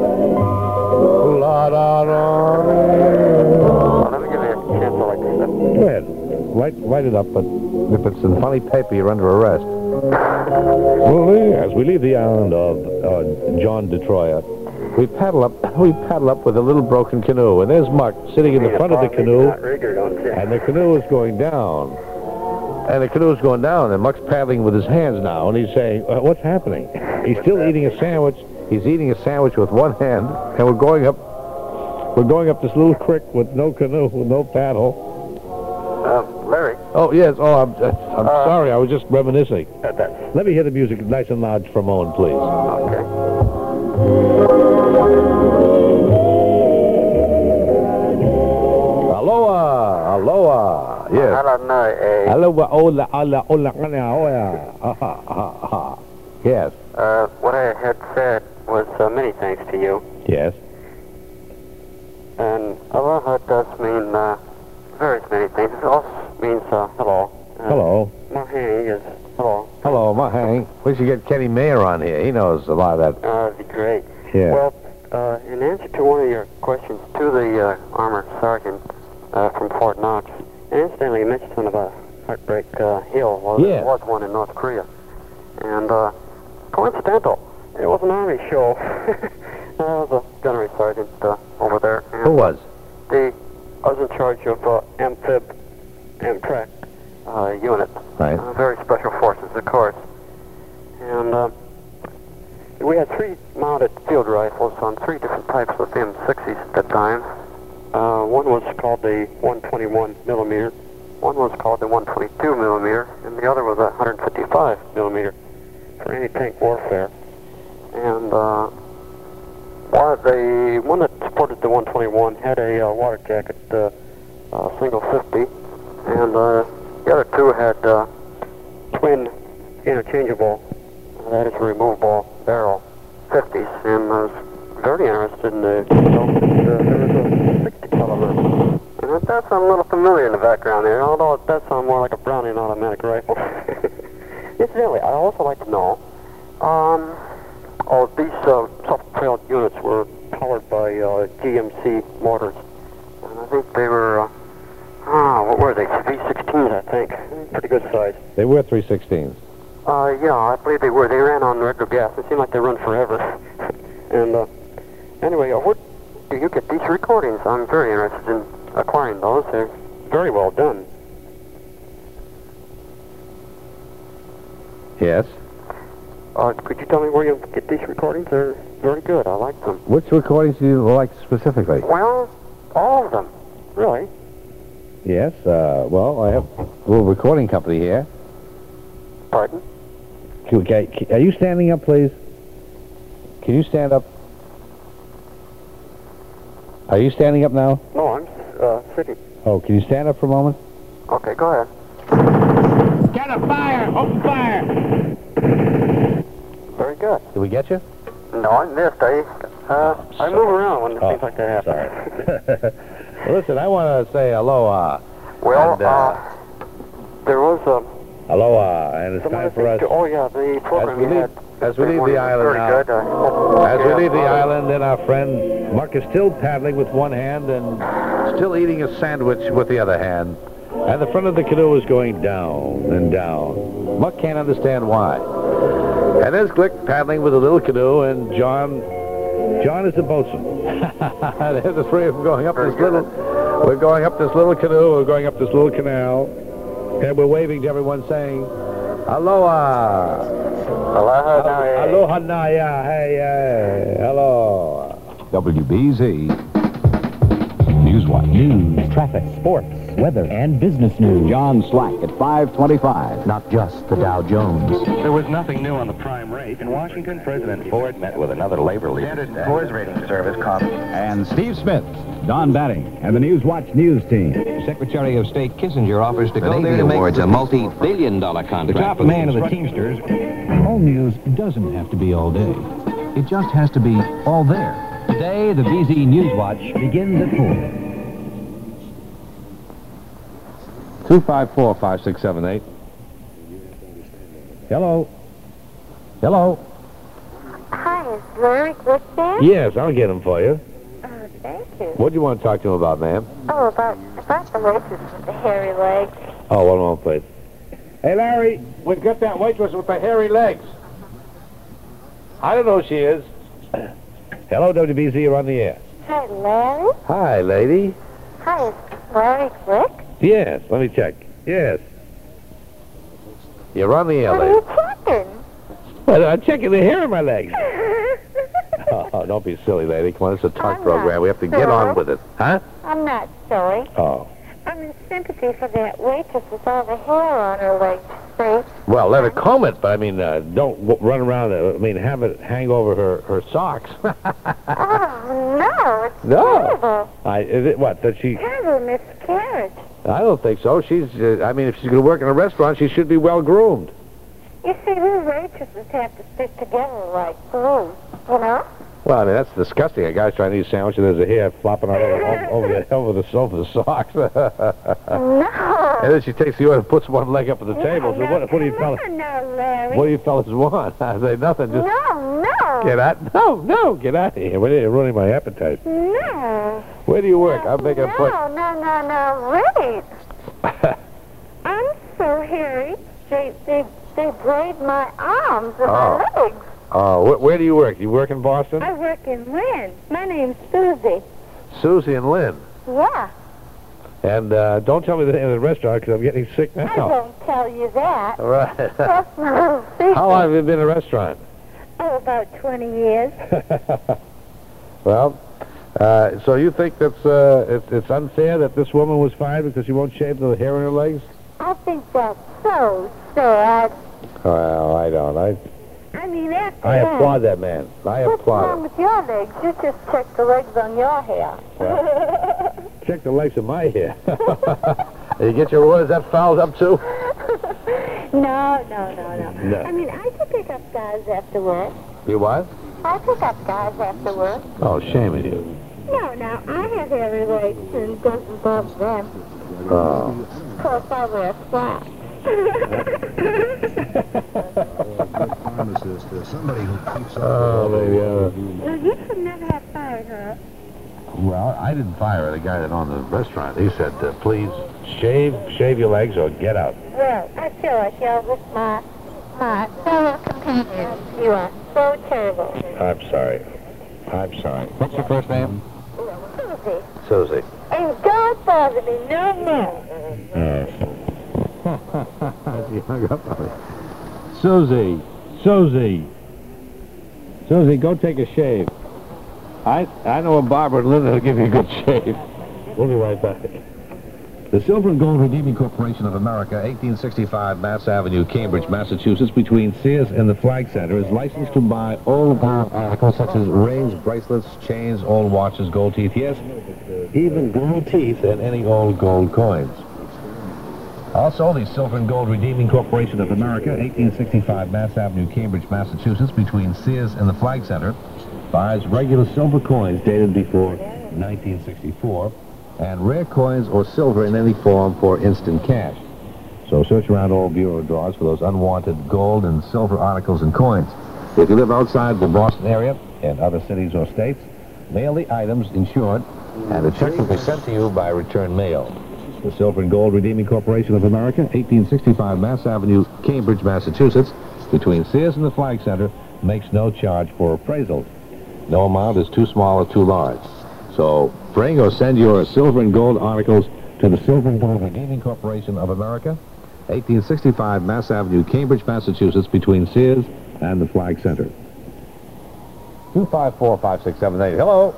La, da, da, Oh, let me give you a chance to light this up. Go ahead. Light, light it up, but if it's in funny paper, you're under arrest. Well, as we leave the island of uh, John Detroit, we paddle up. We paddle up with a little broken canoe, and there's Mark sitting in the front of the canoe, and the canoe is going down. And the canoe's going down, and Muck's paddling with his hands now, and he's saying, uh, what's happening? He's still eating a sandwich. He's eating a sandwich with one hand, and we're going up we're going up this little creek with no canoe, with no paddle. Uh, Larry. Oh, yes. Oh, I'm, uh, I'm Uh, sorry. I was just reminiscing. Uh, that. Let me hear the music nice and loud from Owen, please. Okay. Aloha, aloha. Yes. Hello, no, eh. Aloha, hola, hola, hola, hola, hola. Yes. Uh, what I had said was uh, many thanks to you. Yes. And aloha does mean uh, very many things. It also means uh, hello. Uh, Hello. Mahani is hello. Hello, Mahang. We should get Kenny Mayer on here. He knows a lot of that. Uh, that'd be great. Yeah. Well, uh, in answer to one of your questions to the uh, armor sergeant uh, from Fort Knox, and incidentally, you mentioned something about Heartbreak uh, Hill. Well, Yeah. there was one in North Korea. And uh, coincidental, it was an Army show. I was a gunnery sergeant uh, over there. And Who was? The, I was in charge of uh, Amphib, Amtrak uh, unit. Right. Uh, very special forces, of course. And uh, we had three mounted field rifles on three different types of M sixties at that time. Uh, one was called the one twenty-one millimeter, one was called the one twenty-two millimeter, and the other was a one fifty-five millimeter for anti-tank warfare. And uh, one, the one that supported the one twenty-one had a uh, water jacket, uh, uh, single fifty, and uh, the other two had uh, twin interchangeable, uh, that is removable barrel fifties, and I was very interested in the, you know, uh, there was a sixty caliber. And that does sound a little familiar in the background there, although it does sound more like a Browning automatic rifle. Incidentally, I'd also like to know, um, oh, these uh, self-propelled units were powered by uh, G M C motors, and I think they were, uh, ah, what were they, V sixteens, I think, pretty good size. They were three sixteens. Uh, yeah, I believe they were. They ran on regular gas. It seemed like they run forever. And, uh, anyway, uh, where do you get these recordings? I'm very interested in acquiring those. They're very well done. Yes. Uh, could you tell me where you get these recordings? They're very good. I like them. Which recordings do you like specifically? Well, all of them, really. Yes. Uh, well, I have a little recording company here. Pardon? Okay, are you standing up, please? Can you stand up? Are you standing up now? No, I'm uh, sitting. Oh, can you stand up for a moment? Okay, go ahead. Get a fire! Open fire! Very good. Did we get you? No, I missed. I, uh, I move around when Oh, things like that happen. Sorry. Well, listen, I want to say aloha. Well, and, uh, uh, there was a... aloha, and it's Some time other for us. things to- oh, yeah, the program As we you leave, had as we leave morning the was island very now, good. I- as we yeah, leave the uh, island, then our friend Muck is still paddling with one hand and still eating a sandwich with the other hand. And the front of the canoe is going down and down. Muck can't understand why. And there's Glick paddling with a little canoe, and John, John is the boatswain. There's the three of them going up this little, we're going up this little canoe, we're going up this little canal, and we're waving to everyone saying, aloha. Aloha, naya. Aloha, naya. Hey, hey. Hello. W B Z Newswatch. News, traffic, sports, weather, and business news. John Slack at five twenty-five. Not just the Dow Jones. There was nothing new on the prime rate. In Washington, President Ford met with another labor leader. Standard and Poor's rating service comment. And Steve Smith, Don Batting, and the Newswatch news team. Secretary of State Kissinger offers to The go Navy there to make awards the a multi-billion dollar contract. The top with man of the construction- Teamsters. All news doesn't have to be all day. It just has to be all there. Today, the B Z Newswatch begins at four. two five four, five six seven eight. Hello. Hello. Hi, is Larry Glick there? Yes, I'll get him for you. Oh, thank you. What do you want to talk to him about, ma'am? Oh, about, about the waitress with the hairy legs. Oh, one moment, please. Hey, Larry, we've got that waitress with the hairy legs. I don't know who she is. Hello, W B Z, you're on the air. Hi, Larry. Hi, lady. Hi, is Larry Glick? Yes, let me check. Yes. You're on the air, What are lady. you checking? Well, I'm checking the hair in my legs. Oh, don't be silly, lady. Come on, it's a talk I'm program. not We have to get on silly. with it. Huh? I'm not silly. Oh. I'm in sympathy for that waitress with all the hair on her legs, see? Well, let her comb it, but I mean, uh, don't w- run around. Uh, I mean, have it hang over her, her socks. Oh, no, it's No. terrible. I, is it what? That she? Terrible miscarriage. I don't think so. She's. Uh, I mean, if she's going to work in a restaurant, she should be well groomed. You see, we waitresses have to stick together like glue, you know? Well, I mean, that's disgusting. A guy's trying to eat a sandwich and there's a hair flopping all over, over the over the over the socks. No. And then she takes the order and puts one leg up at the table. So what, what do you fellas? No, no, Larry. What do you fellas want? I say nothing. Just No, no. get out. No, no, get out of here. You're ruining my appetite. No. Where do you work? I'll make a point. No, no, no, no, wait. I'm so hairy. They, they, they braid my arms and Oh. my legs. Oh, wh- where do you work? You work in Boston? I work in Lynn. My name's Susie. Susie and Lynn. Yeah. And uh, don't tell me the name of the restaurant because I'm getting sick now. I won't tell you that. All right. That's my little secret. How long have you been in a restaurant? Oh, about twenty years. Well, uh, so you think that's uh, it's, it's unfair that this woman was fired because she won't shave the hair on her legs? I think that's so sad. Well, I don't. I I mean, after I that, applaud that man. I what's applaud wrong him. with your legs? You just check the legs on your hair. Check the legs of my hair. You get your orders that fouled up too? No, no, no, no, No. I mean, I could pick up guys after work. You what? I pick up guys after work. Oh, shame of you. No, no, I have hairy legs and it doesn't bother them. Oh. Of course, I wear flats. Somebody who keeps oh, maybe, uh, Well, you should never have fired her. well, I didn't fire the guy that owned the restaurant. He said, uh, please shave, shave your legs or get out. Well, I feel like you're with my, my fellow companions. You are so terrible. I'm sorry. I'm sorry. What's your first name? Susie. Susie. And don't bother me no more. She hung up on me. Susie, Susie, Susie, go take a shave. I I know a barber in Linda will give you a good shave. We'll be right back. The Silver and Gold Redeeming Corporation of America, eighteen sixty-five Mass Avenue, Cambridge, Massachusetts, between Sears and the Flag Center, is licensed to buy old gold articles such as rings, bracelets, chains, old watches, gold teeth, yes, even gold teeth and any old gold coins. Also, the Silver and Gold Redeeming Corporation of America, eighteen sixty-five Mass Avenue, Cambridge, Massachusetts, between Sears and the Flag Center, buys regular silver coins dated before nineteen sixty-four, and rare coins or silver in any form for instant cash. So search around all bureau drawers for those unwanted gold and silver articles and coins. If you live outside the Boston area and other cities or states, mail the items insured, and a check will be sent to you by return mail. The Silver and Gold Redeeming Corporation of America, eighteen sixty-five Mass Avenue, Cambridge, Massachusetts, between Sears and the Flag Center, makes no charge for appraisal. No amount is too small or too large. So bring or send your silver and gold articles to the Silver and Gold Redeeming Corporation of America, eighteen sixty-five Mass Avenue, Cambridge, Massachusetts, between Sears and the Flag Center. two five four, five six seven eight. Hello.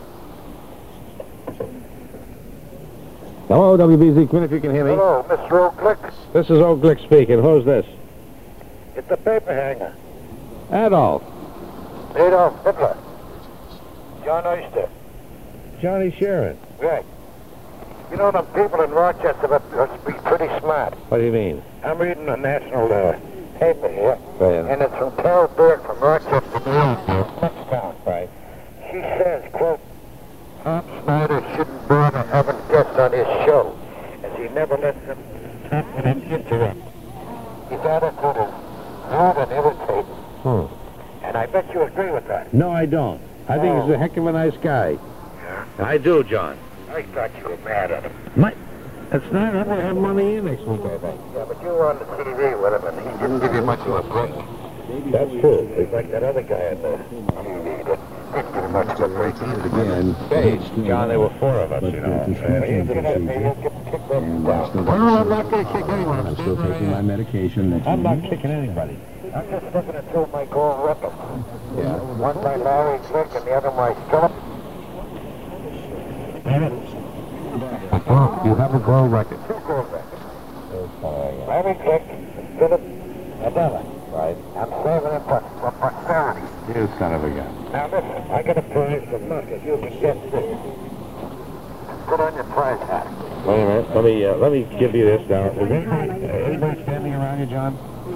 Hello, W B Z Quinn, if you can hear me. Hello, Mister Oaklick. This is Oak Glick speaking. Who's this? It's the paper hanger. Adolf. Adolf Hitler. John Oyster. Johnny Sharon. Right. You know, them people in Rochester must must be pretty smart. What do you mean? I'm reading a national uh, paper here, Right. and it's from Carol Berg from Rochester, New York. Right. She says, quote, Tom Snyder shouldn't bother having guests on his show, as he never lets them talk and interrupt. His attitude is rude and irritating. Hmm. And I bet you agree with that. No, I don't. I think Oh. he's a heck of a nice guy. I do, John. I thought you were mad at him. My, that's not. I'm going to have money in next week, I think. Yeah, but you were on the T V with him, and he didn't give you much of a break. That's true. He's like that other guy on the T V that Didn't get much of a break. Again. Hey, John, there were four of us, you know. And Well, I'm not going to kick anyone. I'm still taking my medication. Next I'm not week. kicking anybody. I'm just looking at two of my gold records. Yeah. One by Larry Glick and the other by Philip. You have a gold record. Two gold records. Larry Glick, Philip Adela. Right. I'm saving it for, for posterity. You son of a gun. Now listen, I got a prize for Muck if you can get this. Put on your prize hat. Wait a minute. Let me, uh, let me give you this now. Is anybody, uh, anybody standing around you, John?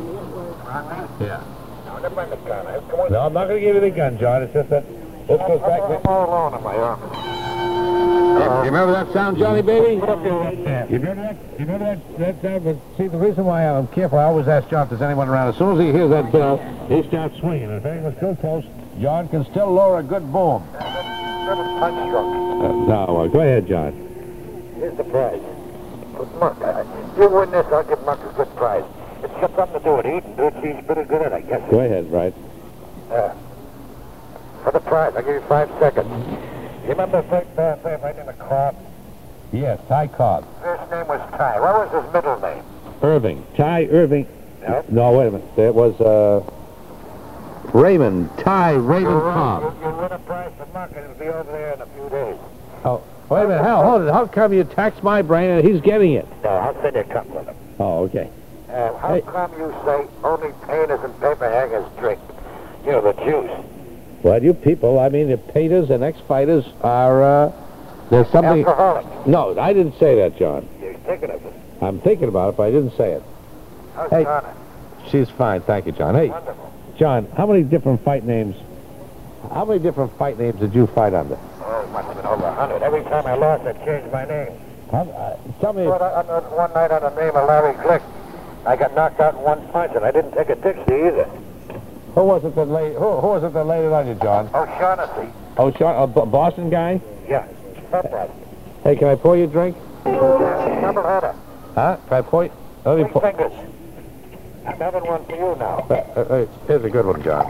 Yeah. Now, never mind the gun. I- Come on. No, I'm not going to give you the gun, John. It's just that this goes back I'm to... all alone in my office. You remember that sound, Johnny, baby? Put up your left hand. You remember that? You remember that? That sound? But see, the reason why I'm careful, I always ask John if there's anyone around. As soon as he hears that bell, he starts swinging. If anyone's too close, John can still lower a good boom. Little punch stroke. Uh, no, uh, go ahead, John. Here's the prize. But Muck, uh, you win this, I'll give Muck a good prize. It's got something to do with eating. Dude, she's pretty good at it, I guess. Go ahead, right? Uh, for the prize, I'll give you five seconds. You remember the first uh, thing right in the Cobb? Yes, Ty Cobb. First name was Ty. What was his middle name? Irving. Ty Irving. No? No, wait a minute. It was, uh... Raymond. Ty Raymond You, Cobb. you, you win a prize for Muck, and it'll be over there in a few days. Oh, wait a minute. How, hold it. How come you tax my brain and he's getting it? No, I'll send you a cup with him. Oh, okay. Uh, how Hey. come you say only painters and paper hangers drink? You know, the juice. Well, you people, I mean, the painters and ex-fighters are, uh... There's something... Alcoholic. No, I didn't say that, John. You're thinking of it. I'm thinking about it, but I didn't say it. How's Hey. Donna? She's fine. Thank you, John. Hey, Wonderful. John, how many different fight names... How many different fight names did you fight under? Oh, it must have been over a hundred. Every time I lost, I changed my name. How, uh, tell me... But I, I, one night on the name of Larry Glick, I got knocked out in one punch, and I didn't take a Dixie either. Who was it that laid... Who, who was it that laid it on you, John? O'Shaughnessy. Oh, Sean, a B- Boston guy? Yeah. Stop that. Hey, can I pour you a drink? Double header. Huh? Can I pour you... Let me Three pour... fingers. I'm having one for you now. Uh, uh, uh, here's a good one, John.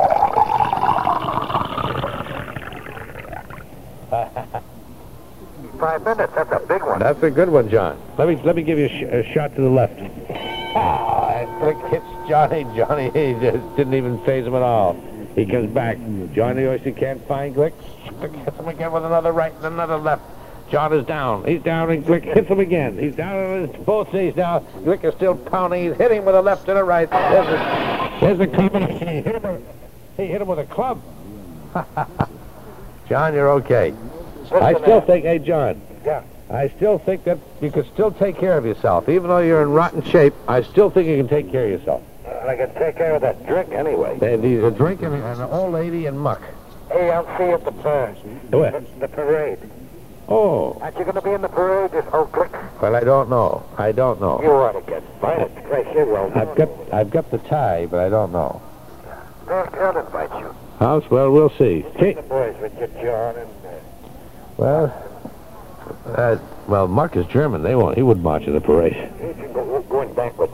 Five minutes. That's a big one. That's a good one, John. Let me let me give you a, sh- a shot to the left. Ah, and Glick hits Johnny. Johnny he just didn't even phase him at all. He comes back. Johnny Oyster can't find Glick. Glick hits him again with another right and another left. John is down. He's down, and Glick hits him again. He's down on his both knees now. Glick is still pounding. He's hitting with a left and a right. There's a, there's a combination. He hit him with, he hit him with a club. John, you're okay. I still think, hey, John. Yeah. I still think that you can still take care of yourself. Even though you're in rotten shape, I still think you can take care of yourself. Uh, I can take care of that drink anyway. And he's a drink and an old lady and muck. Hey, I'll see you at the fair. Where? The, the parade. Oh. Aren't you going to be in the parade, this Oak Glick? Well, I don't know. I don't know. You ought to get invited. Christ, you're well I've got I've got the tie, but I don't know. They'll, they'll invite you. House, well, we'll see. Take the boys with you, John, and... Uh, Well, uh, well, Mark is German. They won't. He wouldn't march in the parade. you can go, going backwards.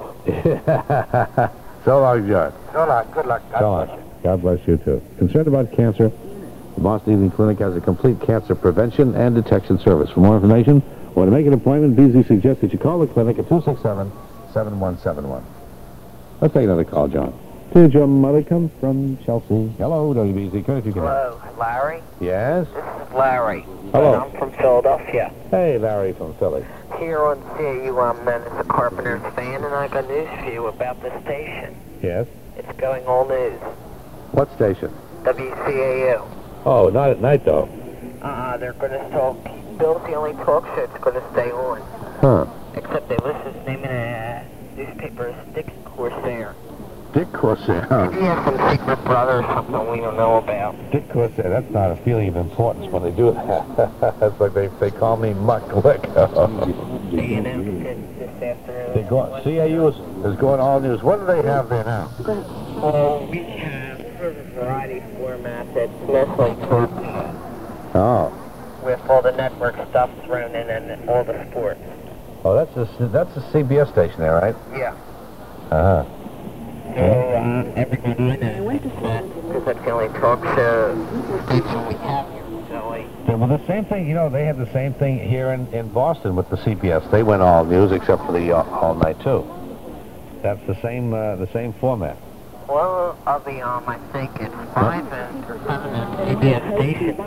So long, John. So long. Good luck. God So bless long. you. God bless you, too. Concerned about cancer? The Boston Evening Clinic has a complete cancer prevention and detection service. For more information or to make an appointment, B Z suggests that you call the clinic at two six seven, seven one seven one. Let's take another call, John. Did your mother come from Chelsea? Hello, W B Z. If you can help. Hello, Larry. Yes? This is Larry. Hello. I'm from Philadelphia. Hey, Larry from Philly. Here on C A U, I'm Menace, a Carpenter's fan, and I got news for you about the station. Yes? It's going all news. What station? W C A U. Oh, not at night, though. Uh-uh, they're going to talk. Bill's the only talk show that's going to stay on. Huh. Except they list his name in a newspaper as Dick Corsair. Dick Corsair. Maybe he has some secret brother or something we don't know about. Dick Corsair, that's not a feeling of importance when they do that. That's like they, they call me Muck Glick. They announced it this afternoon. They go, C A U is, is going all news. What do they have there now? Well, we have sort of a variety format that's mostly talk Oh. with all the network stuff thrown in and all the sports. Oh, that's a, that's a C B S station there, right? Yeah. Uh-huh. uh, everyone I know. Because that's the only talk show station we have here, Joey. Yeah, well, the same thing, you know, they had the same thing here in, in Boston with the C B S. They went all news except for the uh, all night, too. That's the same, uh, the same format. Well, I'll be on, I think it's five and or seven and C B S stations.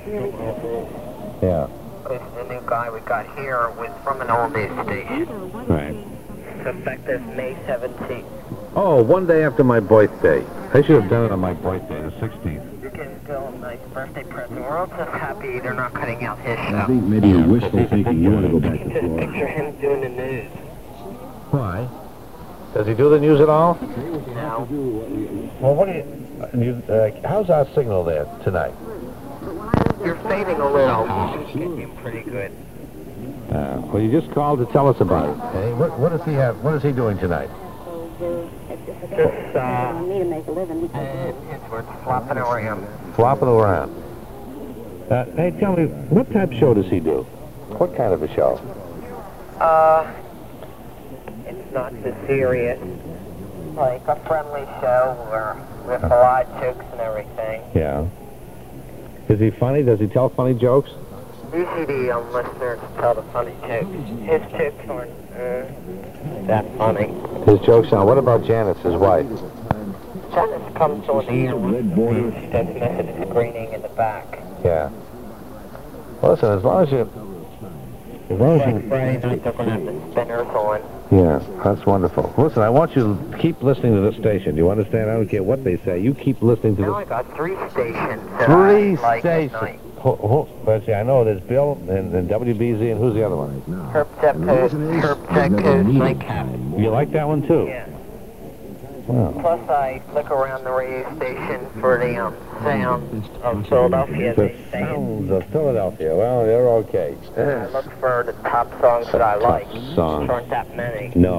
Yeah. Because the new guy we got here was from an old news station. Right. So effective May seventeenth. Oh, one day after my birthday. I should have done it on my birthday, the sixteenth. You can go a nice birthday present. We're all just happy they're not cutting out his show. I think maybe you're wishful thinking you want to go back to Just Florida. picture him doing the news. Why? Does he do the news at all? No. Well, what do you... you uh, how's our signal there tonight? You're fading a little. It's getting pretty good. Uh, well, you just called to tell us about it. Hey, what, what does he have? What is he doing tonight? Just, uh, and his words flopping around. Flopping around. Uh, hey, tell me, what type of show does he do? What kind of a show? Uh, it's not too serious. Like a friendly show where with a lot of jokes and everything. Yeah. Is he funny? Does he tell funny jokes? Usually the um, listeners tell the funny jokes. His jokes aren't uh, that funny. His jokes sound. What about Janice, his wife? Janice comes on the air with she does message screening in the back. Yeah. Well, listen, as long as you... As long as Like you... Friday night they're going to have the spinners on. Yeah, that's wonderful. Listen, I want you to keep listening to the station. Do you understand? I don't care what they say. You keep listening to Now the... I got three stations that Three I like at stations. night. Who, who, let's see, I know there's Bill and, and W B Z, and who's the other one? Herb Zepco's, Herb Zepco's Nightcap. You like that one, too? Yeah. Wow. Plus I look around the radio station for the um, sound of Philadelphia. The They say. sounds of Philadelphia. Well, they're okay. I look for the top songs that I like. songs. There aren't that many. No.